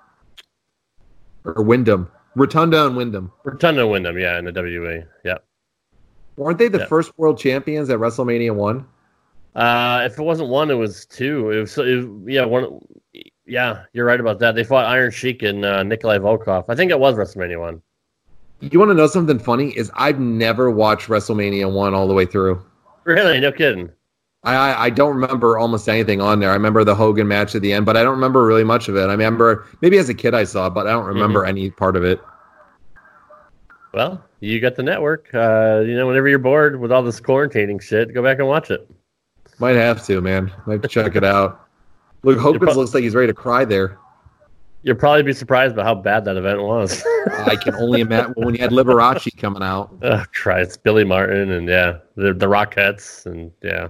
Speaker 4: or Wyndham. Rotunda and Wyndham.
Speaker 3: Rotunda and Wyndham, yeah, in the WA. Yep.
Speaker 4: Weren't they the first world champions at WrestleMania 1?
Speaker 3: If it wasn't 1, it was 2. One. Yeah, you're right about that. They fought Iron Sheik and Nikolai Volkov. I think it was WrestleMania 1.
Speaker 4: You want to know something funny? Is I've never watched WrestleMania 1 all the way through.
Speaker 3: Really? No kidding.
Speaker 4: I don't remember almost anything on there. I remember the Hogan match at the end, but I don't remember really much of it. I remember maybe as a kid I saw it, but I don't remember any part of it.
Speaker 3: Well, you got the network. Whenever you're bored with all this quarantining shit, go back and watch it.
Speaker 4: Might have to, man. Might check it out. Look, Hogan looks like he's ready to cry there.
Speaker 3: You'll probably be surprised by how bad that event was.
Speaker 4: I can only imagine when you had Liberace coming out.
Speaker 3: Oh, Christ. Billy Martin and, the Rockettes and, yeah.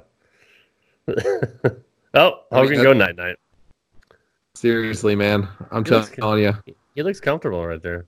Speaker 3: Hogan go night-night.
Speaker 4: Seriously, man. I'm telling you.
Speaker 3: He looks comfortable right there.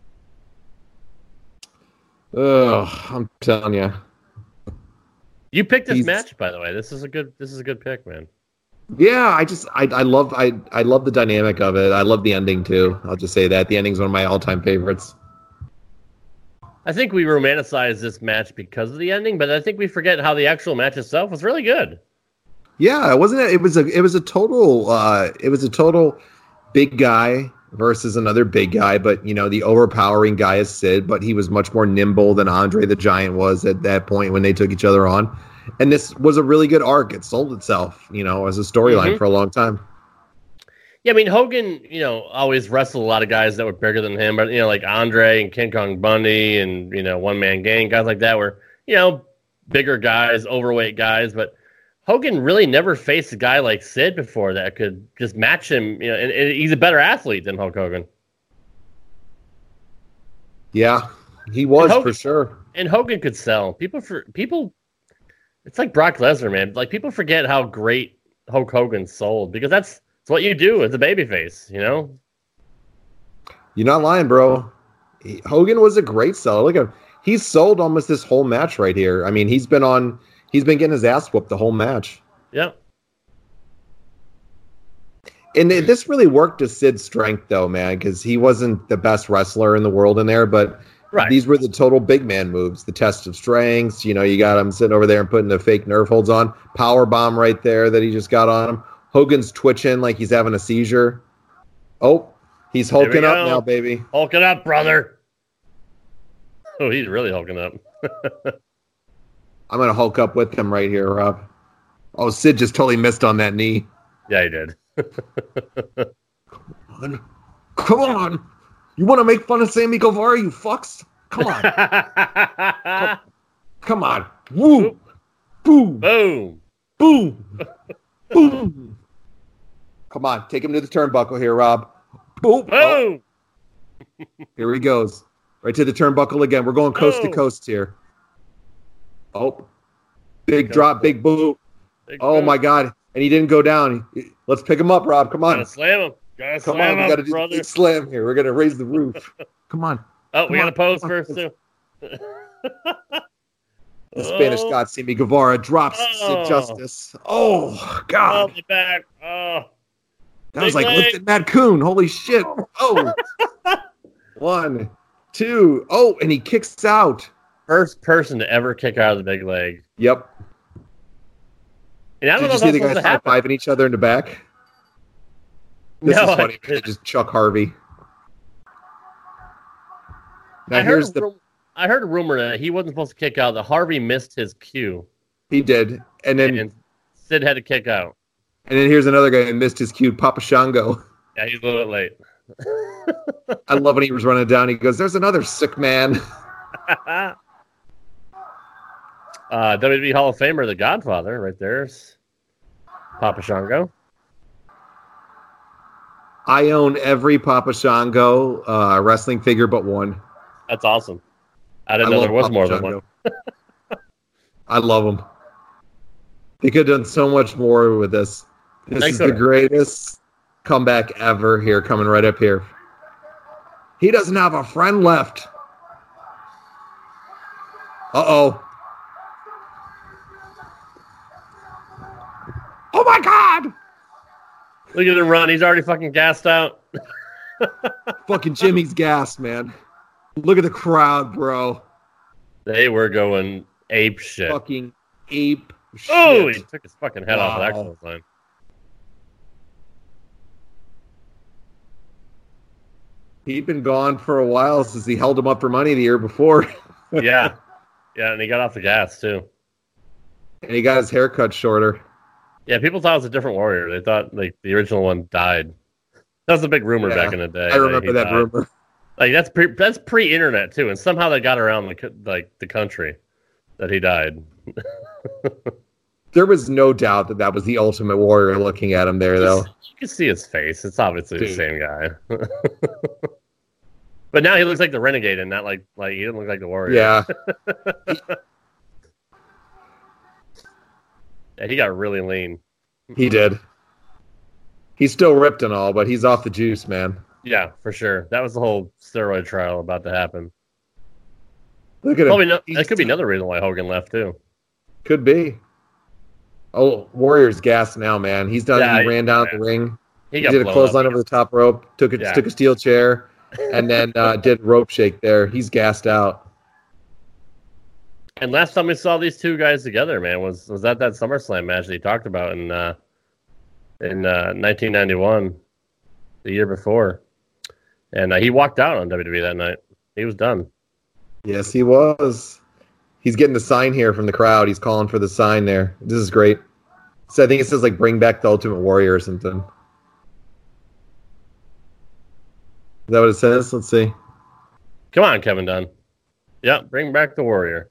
Speaker 4: Oh, I'm telling you.
Speaker 3: You picked this match, by the way. This is a good pick, man.
Speaker 4: Yeah, I love the dynamic of it. I love the ending too. I'll just say that the ending's one of my all-time favorites.
Speaker 3: I think we romanticize this match because of the ending, but I think we forget how the actual match itself was really good.
Speaker 4: Yeah, it was a total big guy versus another big guy, but the overpowering guy is Sid, but he was much more nimble than Andre the Giant was at that point when they took each other on. And this was a really good arc. It sold itself, as a storyline for a long time.
Speaker 3: Yeah, I mean, Hogan, always wrestled a lot of guys that were bigger than him, but, like Andre and King Kong Bundy and, One Man Gang, guys like that were, bigger guys, overweight guys, but Hogan really never faced a guy like Sid before that could just match him, and he's a better athlete than Hulk Hogan.
Speaker 4: Yeah, He was
Speaker 3: Hogan,
Speaker 4: for sure.
Speaker 3: And Hogan could sell. People. It's like Brock Lesnar, man. Like people forget how great Hulk Hogan sold because that's what you do as a babyface, you know.
Speaker 4: You're not lying, bro. Hogan was a great seller. Look at him. He's sold almost this whole match right here. I mean, he's been getting his ass whooped the whole match.
Speaker 3: Yeah.
Speaker 4: And this really worked to Sid's strength, though, man, because he wasn't the best wrestler in the world in there, but these were the total big man moves, the test of strengths. You know, you got him sitting over there and putting the fake nerve holds on. Power bomb right there that he just got on him. Hogan's twitching like he's having a seizure. Oh, he's hulking up now, baby.
Speaker 3: Hulking up, brother. Oh, he's really hulking up.
Speaker 4: I'm going to hulk up with him right here, Rob. Oh, Sid just totally missed on that knee.
Speaker 3: Yeah, he did.
Speaker 4: Come on. You want to make fun of Sammy Guevara, you fucks? Come on. Come on. Woo. Boom.
Speaker 3: Boom.
Speaker 4: Boom. Boom. Come on. Take him to the turnbuckle here, Rob. Boom.
Speaker 3: Boom.
Speaker 4: Oh. Here he goes. Right to the turnbuckle again. We're going coast to coast here. Oh. Big drop, big boot. Oh, my God. And he didn't go down. Let's pick him up, Rob. Come on.
Speaker 3: Gotta slam him.
Speaker 4: Come on. We got to do a big slam here. We're going to raise the roof. Come on.
Speaker 3: Oh, we got to pose first, too.
Speaker 4: The Spanish God, Sammy Guevara, drops Sid Justice. Oh, God.
Speaker 3: Oh, the back. Oh.
Speaker 4: That was like lifted Matt Coon. Holy shit. Oh. 1, 2. Oh, and he kicks out.
Speaker 3: First person to ever kick out of the big leg.
Speaker 4: Yep.
Speaker 3: And I don't
Speaker 4: Did you see the guys high-fiving each other in the back? This is funny. Just Chuck Harvey. Now
Speaker 3: I heard a rumor that he wasn't supposed to kick out, that Harvey missed his cue.
Speaker 4: He did. And
Speaker 3: Sid had to kick out.
Speaker 4: And then here's another guy who missed his cue, Papa Shango.
Speaker 3: Yeah, he's a little bit late.
Speaker 4: I love when he was running down. He goes, "There's another sick man."
Speaker 3: WWE Hall of Famer, The Godfather, right there's Papa Shango.
Speaker 4: I own every Papa Shango wrestling figure but one.
Speaker 3: That's awesome. I didn't know there was more than one.
Speaker 4: I love them. They could have done so much more with this. This is the greatest comeback ever here, coming right up here. He doesn't have a friend left. Uh-oh. Oh, my God!
Speaker 3: Look at him run. He's already fucking gassed out.
Speaker 4: Fucking Jimmy's gassed, man. Look at the crowd, bro.
Speaker 3: They were going ape shit.
Speaker 4: Fucking ape shit.
Speaker 3: Oh, he took his fucking head off of that clothesline.
Speaker 4: He'd been gone for a while since he held him up for money the year before.
Speaker 3: Yeah. Yeah, and he got off the gas, too.
Speaker 4: And he got his hair cut shorter.
Speaker 3: Yeah, people thought it was a different Warrior. They thought like the original one died. That was a big rumor back in the day.
Speaker 4: I remember that rumor.
Speaker 3: Like that's pre-internet too, and somehow they got around the country that he died.
Speaker 4: There was no doubt that was the Ultimate Warrior looking at him there, though.
Speaker 3: You can see his face. It's obviously the same guy. But now he looks like the Renegade, and not like he didn't look like the Warrior.
Speaker 4: Yeah.
Speaker 3: Yeah, he got really lean.
Speaker 4: He did. He's still ripped and all, but he's off the juice, man.
Speaker 3: Yeah, for sure. That was the whole steroid trial about to happen.
Speaker 4: Look at him.
Speaker 3: That could be another reason why Hogan left, too.
Speaker 4: Could be. Oh, Warrior's gassed now, man. He's done.
Speaker 3: Yeah,
Speaker 4: he ran down the ring.
Speaker 3: He
Speaker 4: did a clothesline over the top rope, took a steel chair, and then did rope shake there. He's gassed out.
Speaker 3: And last time we saw these two guys together, man, was that SummerSlam match that he talked about in 1991, the year before. And he walked out on WWE that night. He was done.
Speaker 4: Yes, he was. He's getting the sign here from the crowd. He's calling for the sign there. This is great. So I think it says like "Bring back the Ultimate Warrior" or something. Is that what it says? Let's see.
Speaker 3: Come on, Kevin Dunn. Yeah, bring back the Warrior.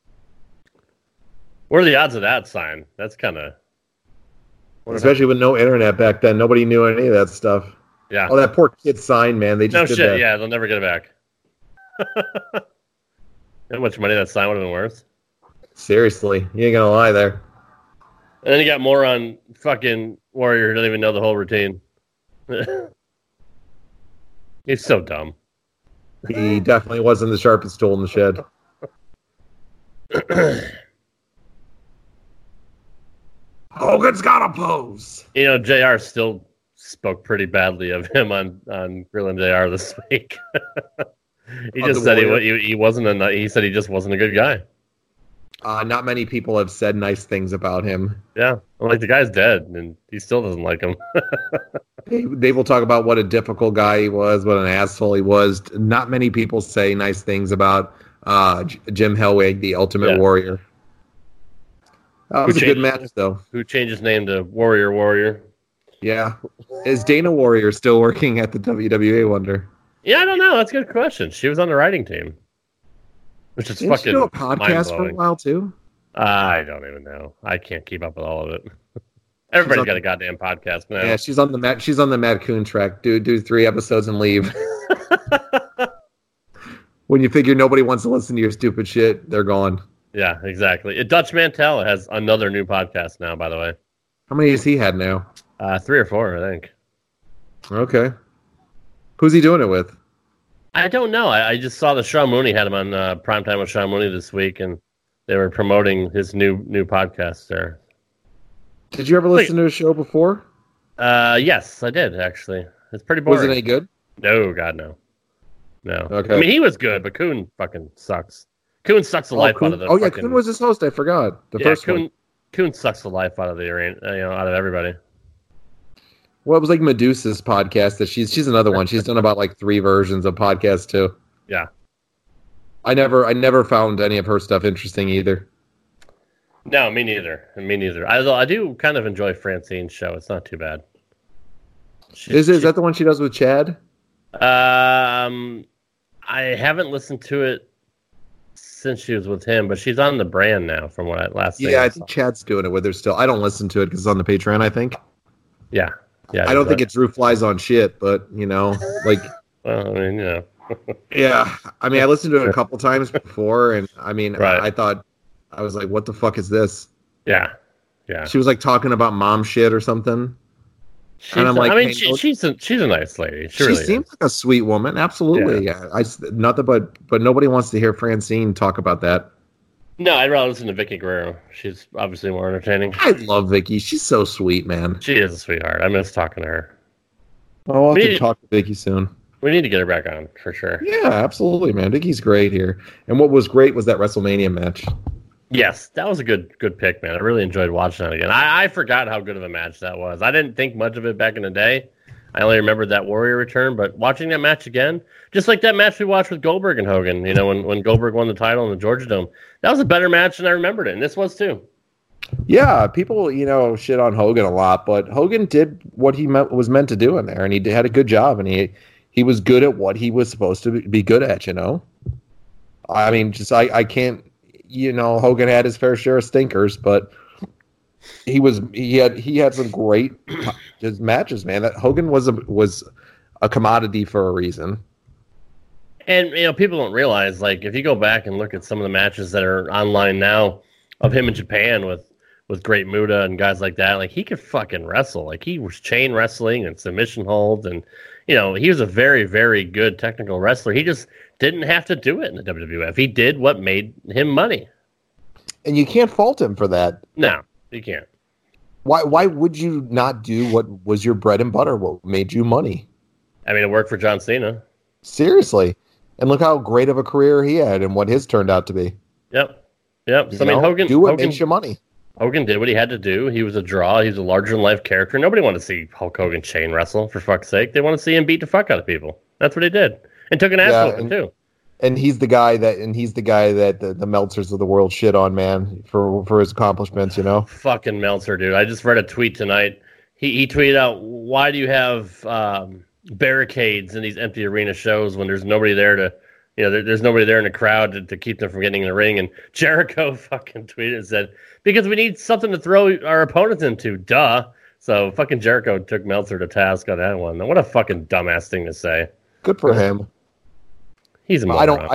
Speaker 3: What are the odds of that sign? That's kind of...
Speaker 4: Especially with no internet back then. Nobody knew any of that stuff.
Speaker 3: Yeah.
Speaker 4: Oh, that poor kid sign, man. They just
Speaker 3: no
Speaker 4: did
Speaker 3: shit.
Speaker 4: that.
Speaker 3: Yeah, they'll never get it back. How much money that sign would have been worth?
Speaker 4: Seriously, you ain't gonna lie there.
Speaker 3: And then you got more on fucking Warrior who doesn't even know the whole routine. He's so dumb.
Speaker 4: He definitely wasn't the sharpest tool in the shed. Hogan's got a pose.
Speaker 3: You know, JR still spoke pretty badly of him on Grilling JR this week. He just said he wasn't he said he just wasn't a good guy.
Speaker 4: Not many people have said nice things about him.
Speaker 3: Yeah, like the guy's dead, and he still doesn't like him.
Speaker 4: They will talk about what a difficult guy he was, what an asshole he was. Not many people say nice things about Jim Hellwig, the Ultimate Warrior. That was a good match, though.
Speaker 3: Who changed his name to Warrior?
Speaker 4: Yeah. Is Dana Warrior still working at the WWE, I wonder?
Speaker 3: Yeah, I don't know. That's a good question. She was on the writing team. Which is
Speaker 4: Didn't
Speaker 3: fucking
Speaker 4: she do a podcast for a while, too?
Speaker 3: I don't even know. I can't keep up with all of it. Everybody's got a goddamn podcast now.
Speaker 4: Yeah, she's on the Matt Coon track. Do 3 episodes and leave. When you figure nobody wants to listen to your stupid shit, they're gone.
Speaker 3: Yeah, exactly. Dutch Mantell has another new podcast now, by the way.
Speaker 4: How many has he had now?
Speaker 3: 3 or 4, I think.
Speaker 4: Okay. Who's he doing it with?
Speaker 3: I don't know. I just saw that Sean Mooney had him on Primetime with Sean Mooney this week, and they were promoting his new podcast there.
Speaker 4: Did you ever listen to his show before?
Speaker 3: Yes, I did, actually. It's pretty boring.
Speaker 4: Was it any good?
Speaker 3: No, God, no. No.
Speaker 4: Okay.
Speaker 3: I mean, he was good, but Coon fucking sucks. Coon sucks the life out of the
Speaker 4: yeah, Coon was his host. I forgot. First one.
Speaker 3: Coon sucks the life out of the arena, out of everybody.
Speaker 4: Well, it was like Medusa's podcast. That she's another one. She's done about like 3 versions of podcasts too.
Speaker 3: Yeah.
Speaker 4: I never found any of her stuff interesting either.
Speaker 3: No, me neither. Although I do kind of enjoy Francine's show. It's not too bad.
Speaker 4: Is that the one she does with Chad?
Speaker 3: I haven't listened to it since she was with him, but she's on the brand now from what I last
Speaker 4: Yeah, I think Chad's doing it with her still. I don't listen to it because it's on the Patreon, I think.
Speaker 3: Yeah.
Speaker 4: I don't think it's Drew Flies on shit, but, like...
Speaker 3: Well, I mean,
Speaker 4: Yeah. I mean, I listened to it a couple times before, and, I mean,
Speaker 3: right.
Speaker 4: I thought... I was like, what the fuck is this?
Speaker 3: Yeah.
Speaker 4: She was, like, talking about mom shit or something.
Speaker 3: And I'm like... I mean, she's a nice lady. She really
Speaker 4: seems like a sweet woman. Absolutely. Yeah. But nobody wants to hear Francine talk about that.
Speaker 3: No, I'd rather listen to Vicky Guerrero. She's obviously more entertaining.
Speaker 4: I love Vicky. She's so sweet, man.
Speaker 3: She is a sweetheart. I miss talking to her.
Speaker 4: I'll have to talk to Vicky soon.
Speaker 3: We need to get her back on, for sure.
Speaker 4: Yeah, absolutely, man. Vicky's great here. And what was great was that WrestleMania match.
Speaker 3: Yes, that was a good pick, man. I really enjoyed watching that again. I forgot how good of a match that was. I didn't think much of it back in the day. I only remembered that Warrior return, but watching that match again, just like that match we watched with Goldberg and Hogan, when Goldberg won the title in the Georgia Dome, that was a better match than I remembered it, and this was too.
Speaker 4: Yeah, people, shit on Hogan a lot, but Hogan did what he was meant to do in there, and he had a good job, and he was good at what he was supposed to be good at, I mean, I can't, Hogan had his fair share of stinkers, but he had some great matches, man. That Hogan was a commodity for a reason.
Speaker 3: And people don't realize, like, if you go back and look at some of the matches that are online now of him in Japan with Great Muta and guys like that, like, he could fucking wrestle. Like, he was chain wrestling and submission holds, and he was a very, very good technical wrestler. He just didn't have to do it in the WWF. He did what made him money.
Speaker 4: And you can't fault him for that.
Speaker 3: No, you can't.
Speaker 4: Why would you not do what was your bread and butter, what made you money?
Speaker 3: I mean, it worked for John Cena.
Speaker 4: Seriously. And look how great of a career he had and what his turned out to be.
Speaker 3: Yep. So, Hogan...
Speaker 4: Do what makes you money.
Speaker 3: Hogan did what he had to do. He was a draw. He's a larger-than-life character. Nobody wanted to see Hulk Hogan chain wrestle, for fuck's sake. They want to see him beat the fuck out of people. That's what he did. And took an ass whooping, too.
Speaker 4: And he's the guy that the Meltzers of the world shit on, man, for his accomplishments,
Speaker 3: Fucking Meltzer, dude. I just read a tweet tonight. He tweeted out, why do you have barricades in these empty arena shows when there's nobody there to, there's nobody there in the crowd to keep them from getting in the ring? And Jericho fucking tweeted and said, because we need something to throw our opponents into, duh. So fucking Jericho took Meltzer to task on that one. What a fucking dumbass thing to say.
Speaker 4: Good for him.
Speaker 3: He's a moron.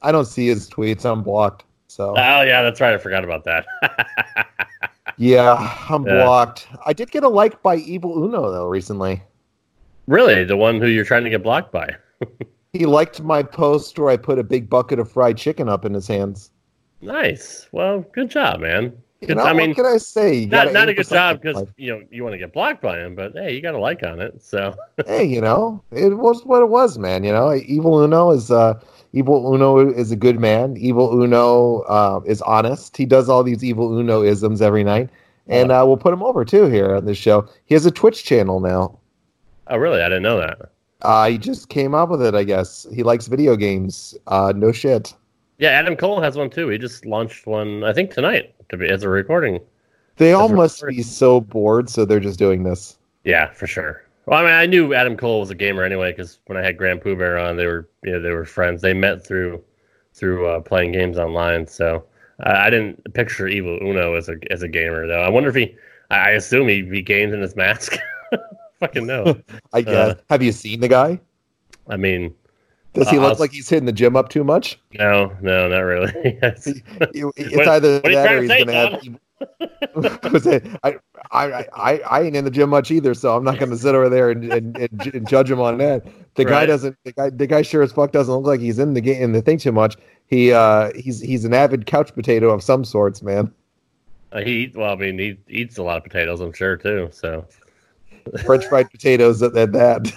Speaker 4: I don't see his tweets. I'm blocked. So.
Speaker 3: Oh yeah, that's right. I forgot about that.
Speaker 4: Yeah, I'm blocked. I did get a like by Evil Uno though recently.
Speaker 3: Really, the one who you're trying to get blocked by?
Speaker 4: He liked my post where I put a big bucket of fried chicken up in his hands.
Speaker 3: Nice. Well, good job, man.
Speaker 4: You know, what can I say?
Speaker 3: Not a good job because you want to get blocked by him, but hey, you got a like on it, so.
Speaker 4: Hey, it was what it was, man. Evil Uno is a good man. Evil Uno is honest. He does all these Evil Uno isms every night, and we'll put him over too here on this show. He has a Twitch channel now.
Speaker 3: Oh, really? I didn't know that.
Speaker 4: He just came up with it, I guess. He likes video games. No shit.
Speaker 3: Yeah, Adam Cole has one too. He just launched one, I think, tonight as a recording.
Speaker 4: They all must be so bored, so they're just doing this.
Speaker 3: Yeah, for sure. Well, I mean, I knew Adam Cole was a gamer anyway because when I had Grand Pooh Bear on, they were friends. They met through playing games online. So I didn't picture Evil Uno as a gamer though. I wonder if I assume he games in his mask. Fucking no.
Speaker 4: I guess. Have you seen the guy?
Speaker 3: I mean,
Speaker 4: does he look like he's hitting the gym up too much?
Speaker 3: No, not really.
Speaker 4: It's either that or he's going to have. I ain't in the gym much either, so I'm not going to sit over there and judge him on that. The guy doesn't. The guy sure as fuck doesn't look like he's in the thing too much. He's an avid couch potato of some sorts, man.
Speaker 3: He eats a lot of potatoes, I'm sure too. So.
Speaker 4: French fried potatoes at that.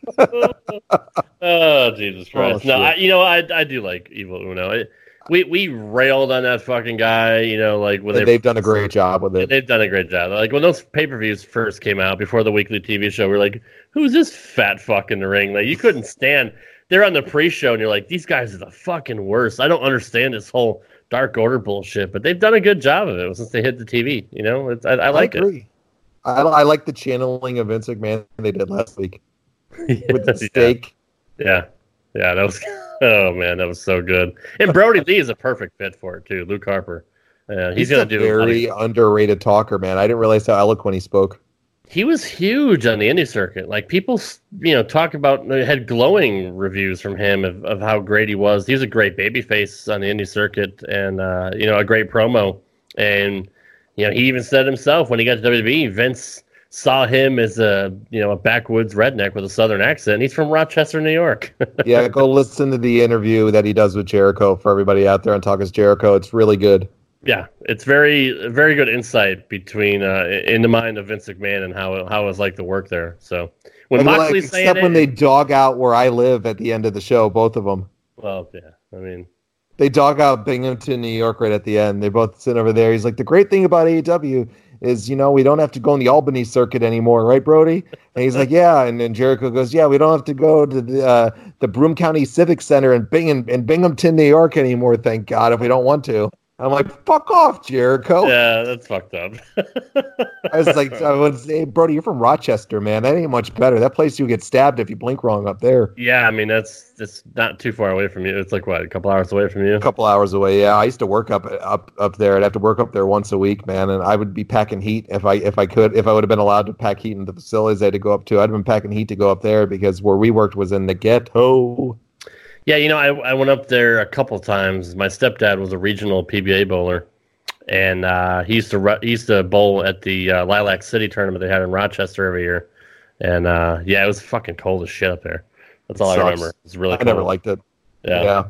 Speaker 3: Oh Jesus Christ! No, I do like Evil Uno. We railed on that fucking guy. They've done a great job with it. They've done a great job. Like when those pay-per-views first came out before the weekly TV show, we're like, "Who's this fat fuck in the ring?" Like you couldn't stand. They're on the pre-show, and you're like, "These guys are the fucking worst." I don't understand this whole Dark Order bullshit, but they've done a good job of it since they hit the TV. I like it.
Speaker 4: I like the channeling of Vince McMahon they did last week with the steak.
Speaker 3: Yeah, that was. Oh man, that was so good. And Brody Lee is a perfect fit for it too. Luke Harper. He's gonna do
Speaker 4: very underrated talker, man. I didn't realize how eloquent he spoke.
Speaker 3: He was huge on the indie circuit. Like people, talk about had glowing reviews from him of how great he was. He was a great babyface on the indie circuit, and a great promo. And he even said himself when he got to WWE, Vince saw him as a backwoods redneck with a southern accent. He's from Rochester, New York.
Speaker 4: Yeah, go listen to the interview that he does with Jericho for everybody out there on Talk is Jericho. It's really good.
Speaker 3: Yeah, it's very, very good insight between in the mind of Vince McMahon and how it was like to work there. So when Moxley's saying
Speaker 4: except when they dog out where I live at the end of the show, both of them.
Speaker 3: Well, yeah, I mean.
Speaker 4: They dog out Binghamton, New York right at the end. They're both sitting over there. He's like, the great thing about AEW is, we don't have to go on the Albany circuit anymore, right, Brody? And he's like, yeah. And then Jericho goes, yeah, we don't have to go to the Broome County Civic Center in Binghamton, New York anymore, thank God, if we don't want to. I'm like, fuck off, Jericho.
Speaker 3: Yeah, that's fucked up.
Speaker 4: I would say, Brody, you're from Rochester, man. That ain't much better. That place, you get stabbed if you blink wrong up there.
Speaker 3: Yeah, I mean, it's not too far away from you. It's like, what, a couple hours away from you?
Speaker 4: A couple hours away, yeah. I used to work up there. I'd have to work up there once a week, man, and I would be packing heat if I would have been allowed to pack heat in the facilities I had to go up to. I'd have been packing heat to go up there because where we worked was in the ghetto.
Speaker 3: Yeah, I went up there a couple times. My stepdad was a regional PBA bowler, and he used to bowl at the Lilac City tournament they had in Rochester every year. And it was fucking cold as shit up there. That's all I remember. It's really cold.
Speaker 4: I never liked it. Yeah.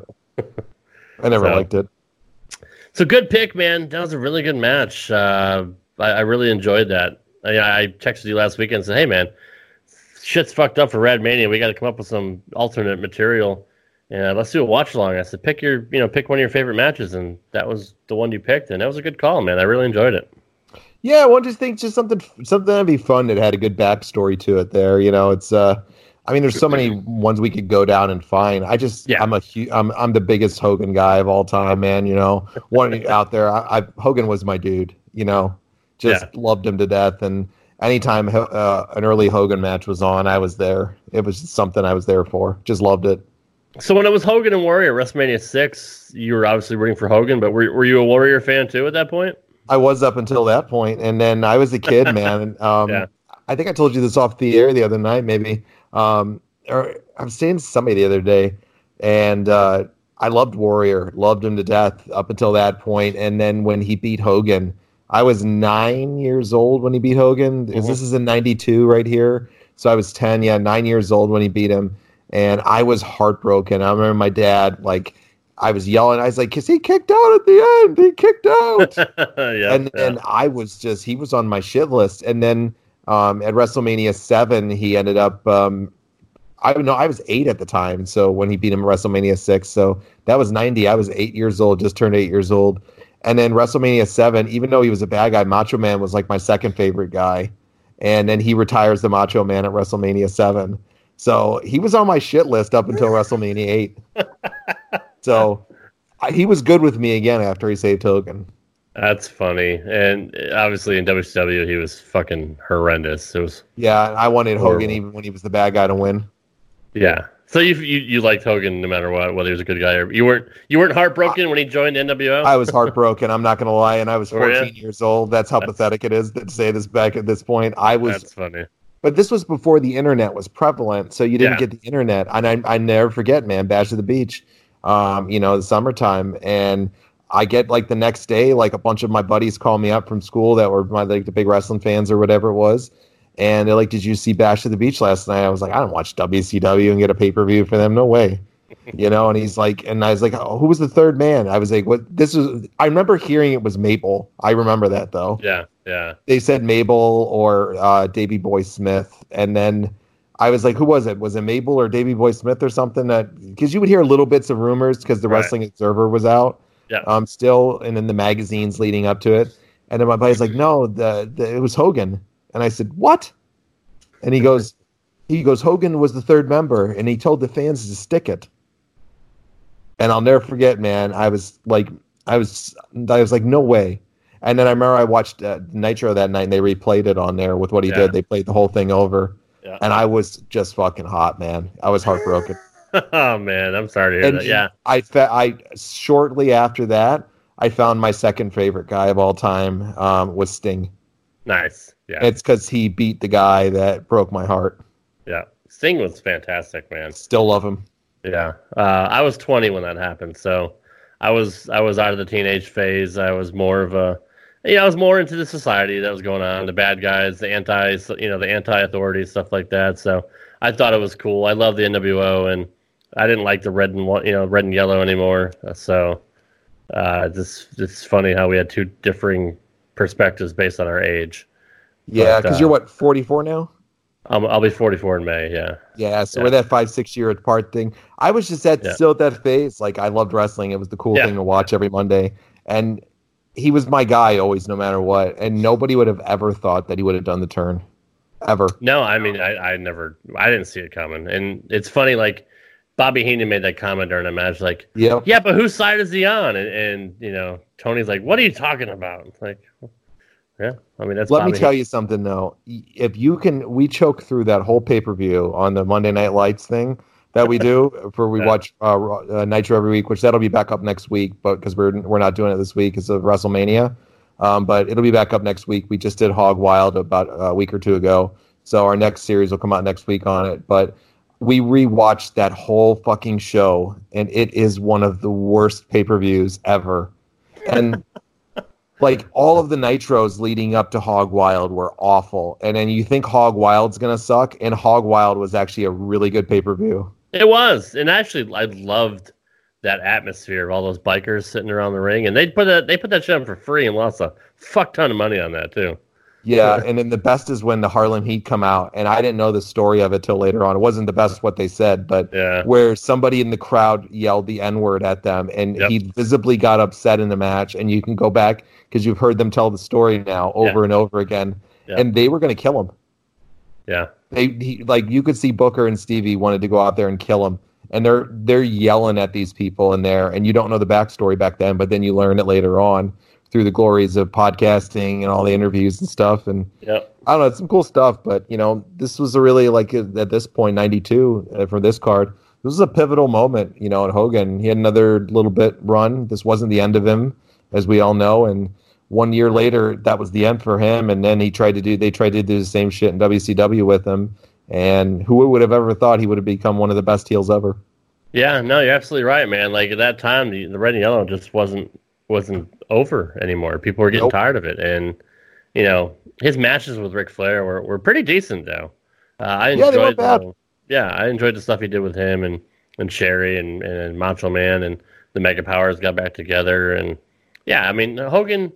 Speaker 4: I never liked it.
Speaker 3: So good pick, man. That was a really good match. I really enjoyed that. I texted you last weekend and said, hey, man, shit's fucked up for Rad Mania. We got to come up with some alternate material. Yeah, let's do a watch along. I said, pick one of your favorite matches, and that was the one you picked, and that was a good call, man. I really enjoyed it.
Speaker 4: Yeah, I wanted to think just something that'd be fun that had a good backstory to it. There, it's there's so many ones we could go down and find. I'm the biggest Hogan guy of all time, man. One out there, Hogan was my dude. Loved him to death, and anytime an early Hogan match was on, I was there. It was just something I was there for. Just loved it.
Speaker 3: So when it was Hogan and Warrior, WrestleMania 6, you were obviously rooting for Hogan, but were you a Warrior fan too at that point?
Speaker 4: I was up until that point, and then I was a kid, man. I think I told you this off the air the other night, maybe. Or I was saying to somebody the other day, and I loved Warrior, loved him to death up until that point. And then when he beat Hogan, I was 9 years old when he beat Hogan. Because this is in 92 right here. So I was 10, 9 years old when he beat him. And I was heartbroken. I remember my dad, like, I was yelling. I was like, 'cause he kicked out at the end. He kicked out. And I was just, he was on my shit list. And then at WrestleMania 7, he ended up, I was 8 at the time. So when he beat him at WrestleMania 6, so that was 90. I was 8 years old, just turned 8 years old. And then WrestleMania 7, even though he was a bad guy, Macho Man was like my second favorite guy. And then he retires the Macho Man at WrestleMania 7. So he was on my shit list up until WrestleMania 8. So he was good with me again after he saved Hogan.
Speaker 3: That's funny. And obviously in WCW, he was fucking horrendous. It was
Speaker 4: I wanted
Speaker 3: horrible.
Speaker 4: Hogan even when he was the bad guy to win.
Speaker 3: Yeah. So you liked Hogan no matter what, whether he was a good guy or you weren't heartbroken when he joined the NWO?
Speaker 4: I was heartbroken. I'm not going to lie. And I was 14 years old. That's how pathetic it is to say this back at this point.
Speaker 3: That's funny.
Speaker 4: But this was before the internet was prevalent. So you didn't get the internet. And I never forget, man, Bash at the Beach, the summertime. And I get like the next day, like a bunch of my buddies call me up from school that were the big wrestling fans or whatever it was. And they're like, "Did you see Bash at the Beach last night?" I was like, "I don't watch WCW and get a pay-per-view for them. No way." And he's like, and I was like, "Oh, who was the third man?" I was like, "What? This was." I remember hearing it was Mabel. I remember that though.
Speaker 3: Yeah.
Speaker 4: They said Mabel or Davey Boy Smith, and then I was like, "Who was it? Was it Mabel or Davey Boy Smith or something?" Because you would hear little bits of rumors because the Wrestling Observer was out.
Speaker 3: Yeah.
Speaker 4: Still, and in the magazines leading up to it, and then my buddy's like, "No, it was Hogan." And I said, "What?" And he goes, "Hogan was the third member, and he told the fans to stick it." And I'll never forget, man. I was like, "No way." And then I remember I watched Nitro that night, and they replayed it on there with what he did. They played the whole thing over, and I was just fucking hot, man. I was heartbroken.
Speaker 3: Oh man, I'm sorry to hear that. Yeah,
Speaker 4: I shortly after that, I found my second favorite guy of all time was Sting.
Speaker 3: Nice. Yeah,
Speaker 4: it's because he beat the guy that broke my heart.
Speaker 3: Yeah, Sting was fantastic, man.
Speaker 4: Still love him.
Speaker 3: Yeah, I was 20 when that happened, so I was out of the teenage phase. I was more of a, I was more into the society that was going on, the bad guys, the anti-authority stuff like that. So I thought it was cool. I love the NWO, and I didn't like the red and yellow anymore. So it's funny how we had two differing perspectives based on our age.
Speaker 4: Yeah, because you're what, 44 now?
Speaker 3: I'll be 44 in May. Yeah.
Speaker 4: Yeah. So we're that 5-6 year apart thing. I was just still at that phase. Like I loved wrestling. It was the cool thing to watch every Monday, and he was my guy always, no matter what. And nobody would have ever thought that he would have done the turn, ever.
Speaker 3: No, I mean I didn't see it coming. And it's funny, like Bobby Heenan made that comment during a match, like, yeah, but whose side is he on? And Tony's like, "What are you talking about?" It's like, yeah, I mean, that's.
Speaker 4: Let me tell you something though. If you can, we choke through that whole pay-per-view on the Monday Night Lights thing that we do we watch Nitro every week, which that'll be back up next week, but because we're not doing it this week because of WrestleMania, but it'll be back up next week. We just did Hog Wild about a week or two ago, so our next series will come out next week on it. But we rewatched that whole fucking show, and it is one of the worst pay-per-views ever, and. Like, all of the Nitros leading up to Hog Wild were awful. And then you think Hog Wild's going to suck, and Hog Wild was actually a really good pay-per-view.
Speaker 3: It was. And actually, I loved that atmosphere of all those bikers sitting around the ring. And they put that shit up for free and lost a fuck ton of money on that, too.
Speaker 4: Yeah, and then the best is when the Harlem Heat come out, and I didn't know the story of it till later on. It wasn't the best what they said, but where somebody in the crowd yelled the N-word at them, and he visibly got upset in the match, and you can go back because you've heard them tell the story now over and over again, and they were going to kill him. Yeah, you could see Booker and Stevie wanted to go out there and kill him, and they're yelling at these people in there, and you don't know the backstory back then, but then you learn it later on through the glories of podcasting and all the interviews and stuff. And I don't know, it's some cool stuff, but this was a really, like, at this point, 92 for this card, this was a pivotal moment, in Hogan. He had another little bit run. This wasn't the end of him, as we all know. And 1 year later, that was the end for him. And then they tried to do the same shit in WCW with him. And who would have ever thought he would have become one of the best heels ever?
Speaker 3: Yeah, no, you're absolutely right, man. Like at that time, the red and yellow just wasn't over anymore. People were getting tired of it, and his matches with Ric Flair were pretty decent though. I enjoyed
Speaker 4: they weren't bad.
Speaker 3: I enjoyed the stuff he did with him and Sherry and Macho Man and the Mega Powers got back together, and yeah, I mean Hogan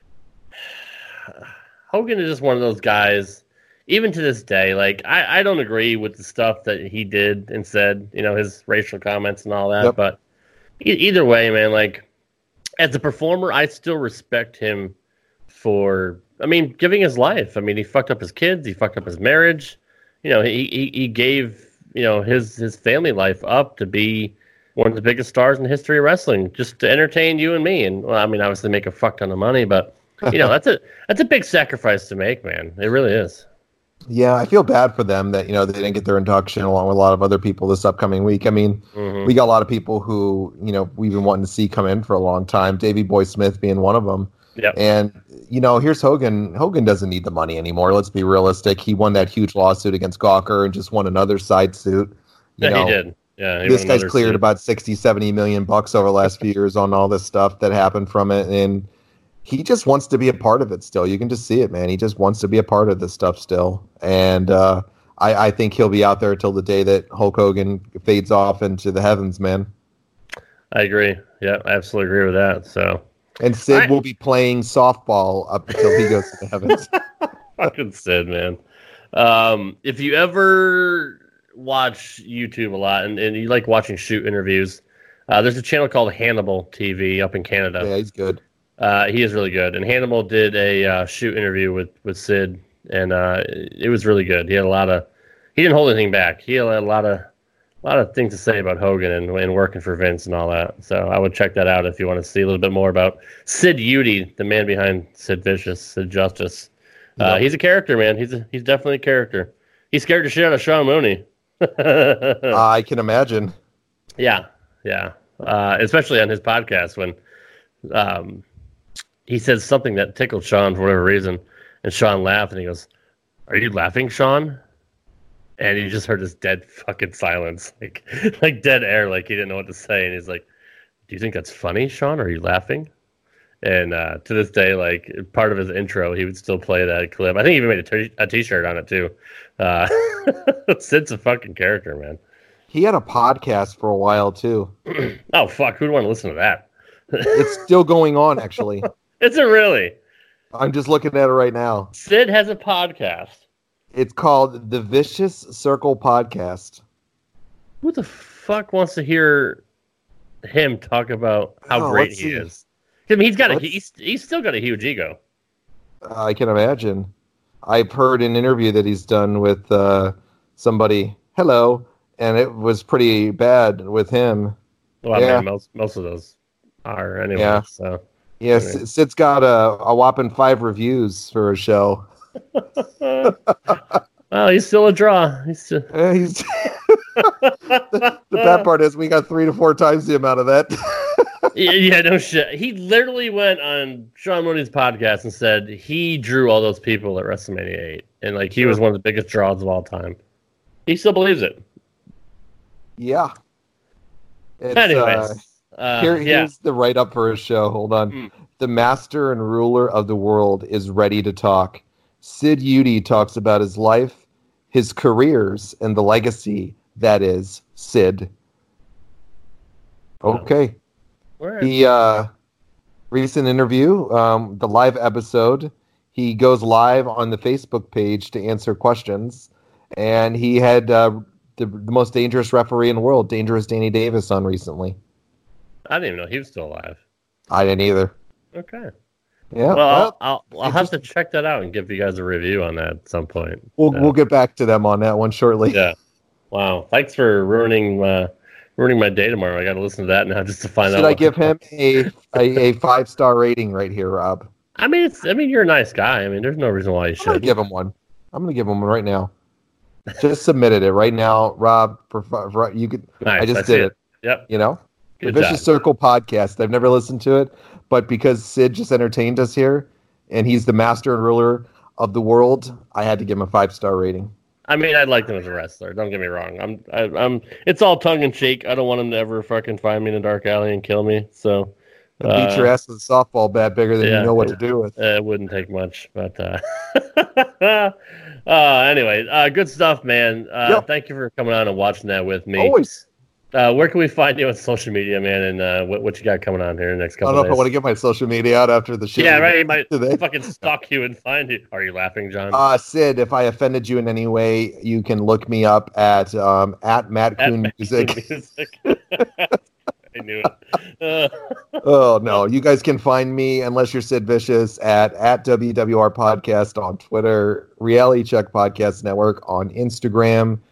Speaker 3: is just one of those guys. Even to this day, like I don't agree with the stuff that he did and said, his racial comments and all that. But either way, man, like as a performer, I still respect him for, giving his life. He fucked up his kids, he fucked up his marriage. He gave his family life up to be one of the biggest stars in the history of wrestling, just to entertain you and me. And obviously make a fuck ton of money, but that's a big sacrifice to make, man. It really is.
Speaker 4: Yeah, I feel bad for them that, they didn't get their induction along with a lot of other people this upcoming week. We got a lot of people who, we've been wanting to see come in for a long time, Davey Boy Smith being one of them.
Speaker 3: Yep.
Speaker 4: And, here's Hogan. Hogan doesn't need the money anymore. Let's be realistic. He won that huge lawsuit against Gawker and just won another side suit.
Speaker 3: He did. Yeah,
Speaker 4: this guy's cleared about 60, 70 million bucks over the last few years on all this stuff that happened from it. And he just wants to be a part of it still. You can just see it, man. He just wants to be a part of this stuff still. And I think he'll be out there until the day that Hulk Hogan fades off into the heavens, man.
Speaker 3: I agree. Yeah, I absolutely agree with that. So,
Speaker 4: and Sid will be playing softball up until he goes to the heavens.
Speaker 3: Fucking Sid, man. If you ever watch YouTube a lot and you like watching shoot interviews, there's a channel called Hannibal TV up in Canada.
Speaker 4: Yeah, he's good.
Speaker 3: He is really good. And Hannibal did a shoot interview with Sid, and it was really good. He had he didn't hold anything back. He had a lot of things to say about Hogan and working for Vince and all that. So I would check that out if you want to see a little bit more about Sid Udy, the man behind Sid Vicious, Sid Justice. He's a character, man. He's definitely a character. He scared the shit out of Sean Mooney.
Speaker 4: I can imagine.
Speaker 3: Yeah. Especially on his podcast when he says something that tickled Sean for whatever reason, and Sean laughed, and he goes, "Are you laughing, Sean?" And you just heard this dead fucking silence, like dead air, like he didn't know what to say. And he's like, "Do you think that's funny, Sean? Or are you laughing?" And to this day, like part of his intro, he would still play that clip. I think he even made a T-shirt on it too. Sid's a fucking character, man.
Speaker 4: He had a podcast for a while too.
Speaker 3: Oh fuck, who'd want to listen to that?
Speaker 4: It's still going on, actually.
Speaker 3: Is it really?
Speaker 4: I'm just looking at it right now.
Speaker 3: Sid has a podcast.
Speaker 4: It's called the Vicious Circle Podcast.
Speaker 3: Who the fuck wants to hear him talk about how great he is? He's still got a huge ego.
Speaker 4: I can imagine. I've heard an interview that he's done with somebody. Hello, and it was pretty bad with him.
Speaker 3: Well, I mean, most of those are anyway.
Speaker 4: Yeah.
Speaker 3: So.
Speaker 4: Yes, anyway. Sid's got a whopping 5 reviews for a show.
Speaker 3: Well, he's still a draw. He's
Speaker 4: the bad part is we got 3 to 4 times the amount of that.
Speaker 3: Yeah, no shit. He literally went on Sean Mooney's podcast and said he drew all those people at WrestleMania 8, and like he was one of the biggest draws of all time. He still believes it.
Speaker 4: Yeah.
Speaker 3: Anyways.
Speaker 4: Here's the write-up for his show. Hold on. The master and ruler of the world is ready to talk. Sid Udy talks about his life, his careers, and the legacy that is Sid. Okay.
Speaker 3: Right.
Speaker 4: The recent interview, the live episode, he goes live on the Facebook page to answer questions, and he had the most dangerous referee in the world, Dangerous Danny Davis, on recently.
Speaker 3: I didn't even know he was still alive.
Speaker 4: I didn't either.
Speaker 3: Okay.
Speaker 4: Yeah.
Speaker 3: Well, I'll have to check that out and give you guys a review on that at some point.
Speaker 4: We'll get back to them on that one shortly.
Speaker 3: Yeah. Wow. Thanks for ruining my day tomorrow. I got to listen to that now just to find out.
Speaker 4: Should I give him a 5-star rating right here, Rob?
Speaker 3: I mean, you're a nice guy. I mean, there's no reason why you should.
Speaker 4: I'm gonna give him one. I'm gonna give him one right now. Just submitted it right now, Rob. For you could.
Speaker 3: Nice,
Speaker 4: I just did it.
Speaker 3: Yep.
Speaker 4: You know.
Speaker 3: Good
Speaker 4: The Vicious Circle Podcast. I've never listened to it, but because Sid just entertained us here, and he's the master and ruler of the world, I had to give him a 5-star rating.
Speaker 3: I mean, I liked him as a wrestler. Don't get me wrong. I'm. It's all tongue in cheek. I don't want him to ever fucking find me in a dark alley and kill me. So,
Speaker 4: beat your ass with a softball bat bigger than you know what to do with.
Speaker 3: It wouldn't take much, but anyway, good stuff, man. Thank you for coming on and watching that with me.
Speaker 4: Always.
Speaker 3: Where can we find you on social media, man? And what you got coming on here in the next couple
Speaker 4: I don't know
Speaker 3: days?
Speaker 4: if I want to get my social media out after the show.
Speaker 3: Yeah, right. He might fucking stalk you and find you. Are you laughing, John?
Speaker 4: Sid, if I offended you in any way, you can look me up at Matt Kuhn Music.
Speaker 3: I knew it.
Speaker 4: Oh, no. You guys can find me, unless you're Sid Vicious, at WWR Podcast on Twitter, Reality Check Podcast Network on Instagram.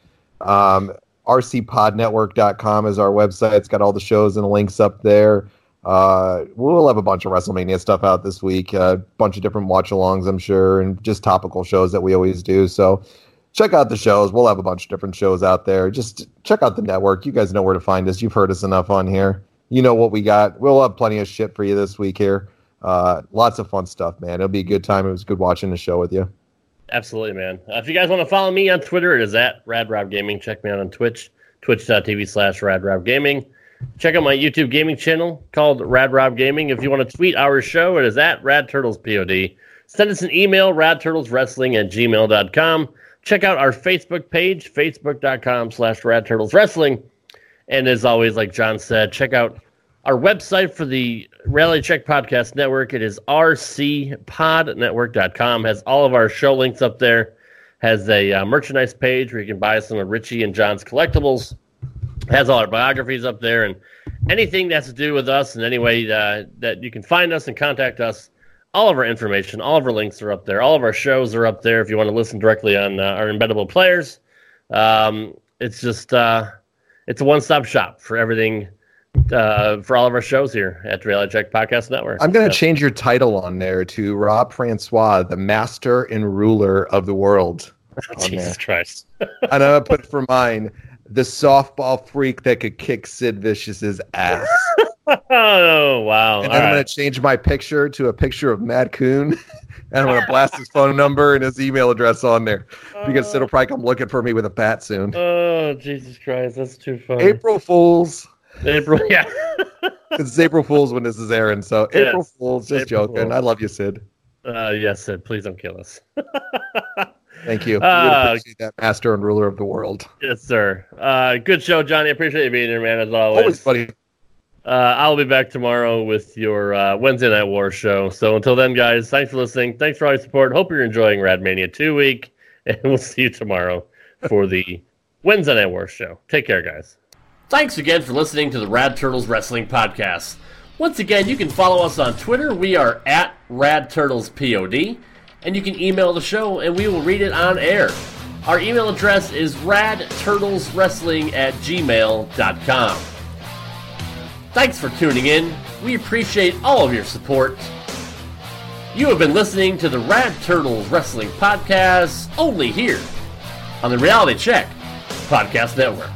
Speaker 4: RCPodNetwork.com is our website. It's got all the shows and the links up there. We'll have a bunch of WrestleMania stuff out this week. A bunch of different watch-alongs, I'm sure, and just topical shows that we always do. So check out the shows. We'll have a bunch of different shows out there. Just check out the network. You guys know where to find us. You've heard us enough on here. You know what we got. We'll have plenty of shit for you this week here. Lots of fun stuff, man. It'll be a good time. It was good watching the show with you.
Speaker 3: Absolutely, man. If you guys want to follow me on Twitter, it is at RadRobGaming. Check me out on Twitch, twitch.tv/RadRobGaming. Check out my YouTube gaming channel called RadRobGaming. If you want to tweet our show, it is at RadTurtlesPod. Send us an email, radturtleswrestling@gmail.com. Check out our Facebook page, facebook.com/RadTurtlesWrestling. And as always, like John said, check out our website for the Reality Check Podcast Network. It is rcpodnetwork.com. Has all of our show links up there. Has a merchandise page where you can buy some of Richie and John's collectibles. Has all our biographies up there. And anything that's to do with us in any way that you can find us and contact us, all of our information, all of our links are up there. All of our shows are up there if you want to listen directly on our Embeddable Players. It's just it's a one-stop shop for everything. For all of our shows here at the Reality Check Podcast Network.
Speaker 4: I'm going to change your title on there to Rob Francois, the master and ruler of the world.
Speaker 3: Jesus Christ.
Speaker 4: And I'm going to put for mine, the softball freak that could kick Sid Vicious's ass.
Speaker 3: Oh, wow.
Speaker 4: And then I'm going to change my picture to a picture of Matt Kuhn. And I'm going to blast his phone number and his email address on there. Because Sid will probably come looking for me with a bat soon.
Speaker 3: Oh, Jesus Christ. That's too funny.
Speaker 4: April Fools.
Speaker 3: April, yeah.
Speaker 4: It's April Fool's when this is airing, so yes. April Fool's, just April joking. Fools. I love you, Sid.
Speaker 3: Yes, Sid. Please don't kill us.
Speaker 4: Thank you. Appreciate that, master and ruler of the world.
Speaker 3: Yes, sir. Good show, Johnny. I appreciate you being here, man, as always.
Speaker 4: Always, buddy.
Speaker 3: I'll be back tomorrow with your Wednesday Night War show. So until then, guys, thanks for listening. Thanks for all your support. Hope you're enjoying Radmania 2 week, and we'll see you tomorrow for the Wednesday Night War show. Take care, guys. Thanks again for listening to the Rad Turtles Wrestling Podcast. Once again, you can follow us on Twitter. We are at RadTurtlesPod. And you can email the show, and we will read it on air. Our email address is radturtleswrestling@gmail.com. Thanks for tuning in. We appreciate all of your support. You have been listening to the Rad Turtles Wrestling Podcast, only here on the Reality Check Podcast Network.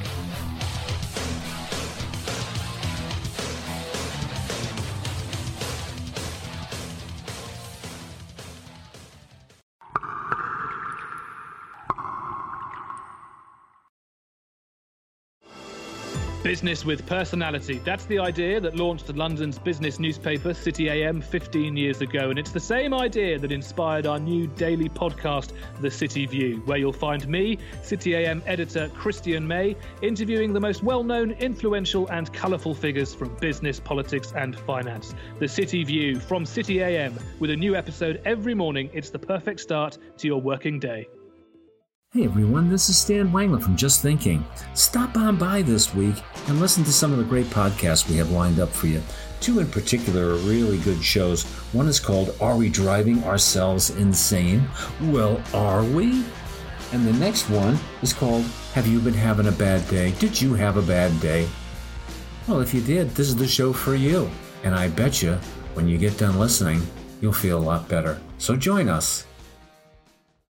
Speaker 9: Business with personality. That's the idea that launched London's business newspaper, City AM, 15 years ago. And it's the same idea that inspired our new daily podcast, The City View, where you'll find me, City AM editor Christian May, interviewing the most well-known, influential and colourful figures from business, politics and finance. The City View from City AM, with a new episode every morning. It's the perfect start to your working day.
Speaker 10: Hey everyone, this is Stan Wangler from Just Thinking. Stop on by this week and listen to some of the great podcasts we have lined up for you. Two in particular are really good shows. One is called Are We Driving Ourselves Insane? Well, are we? And the next one is called Have You Been Having a Bad Day? Did you have a bad day? Well, if you did, this is the show for you. And I bet you, when you get done listening, you'll feel a lot better. So join us.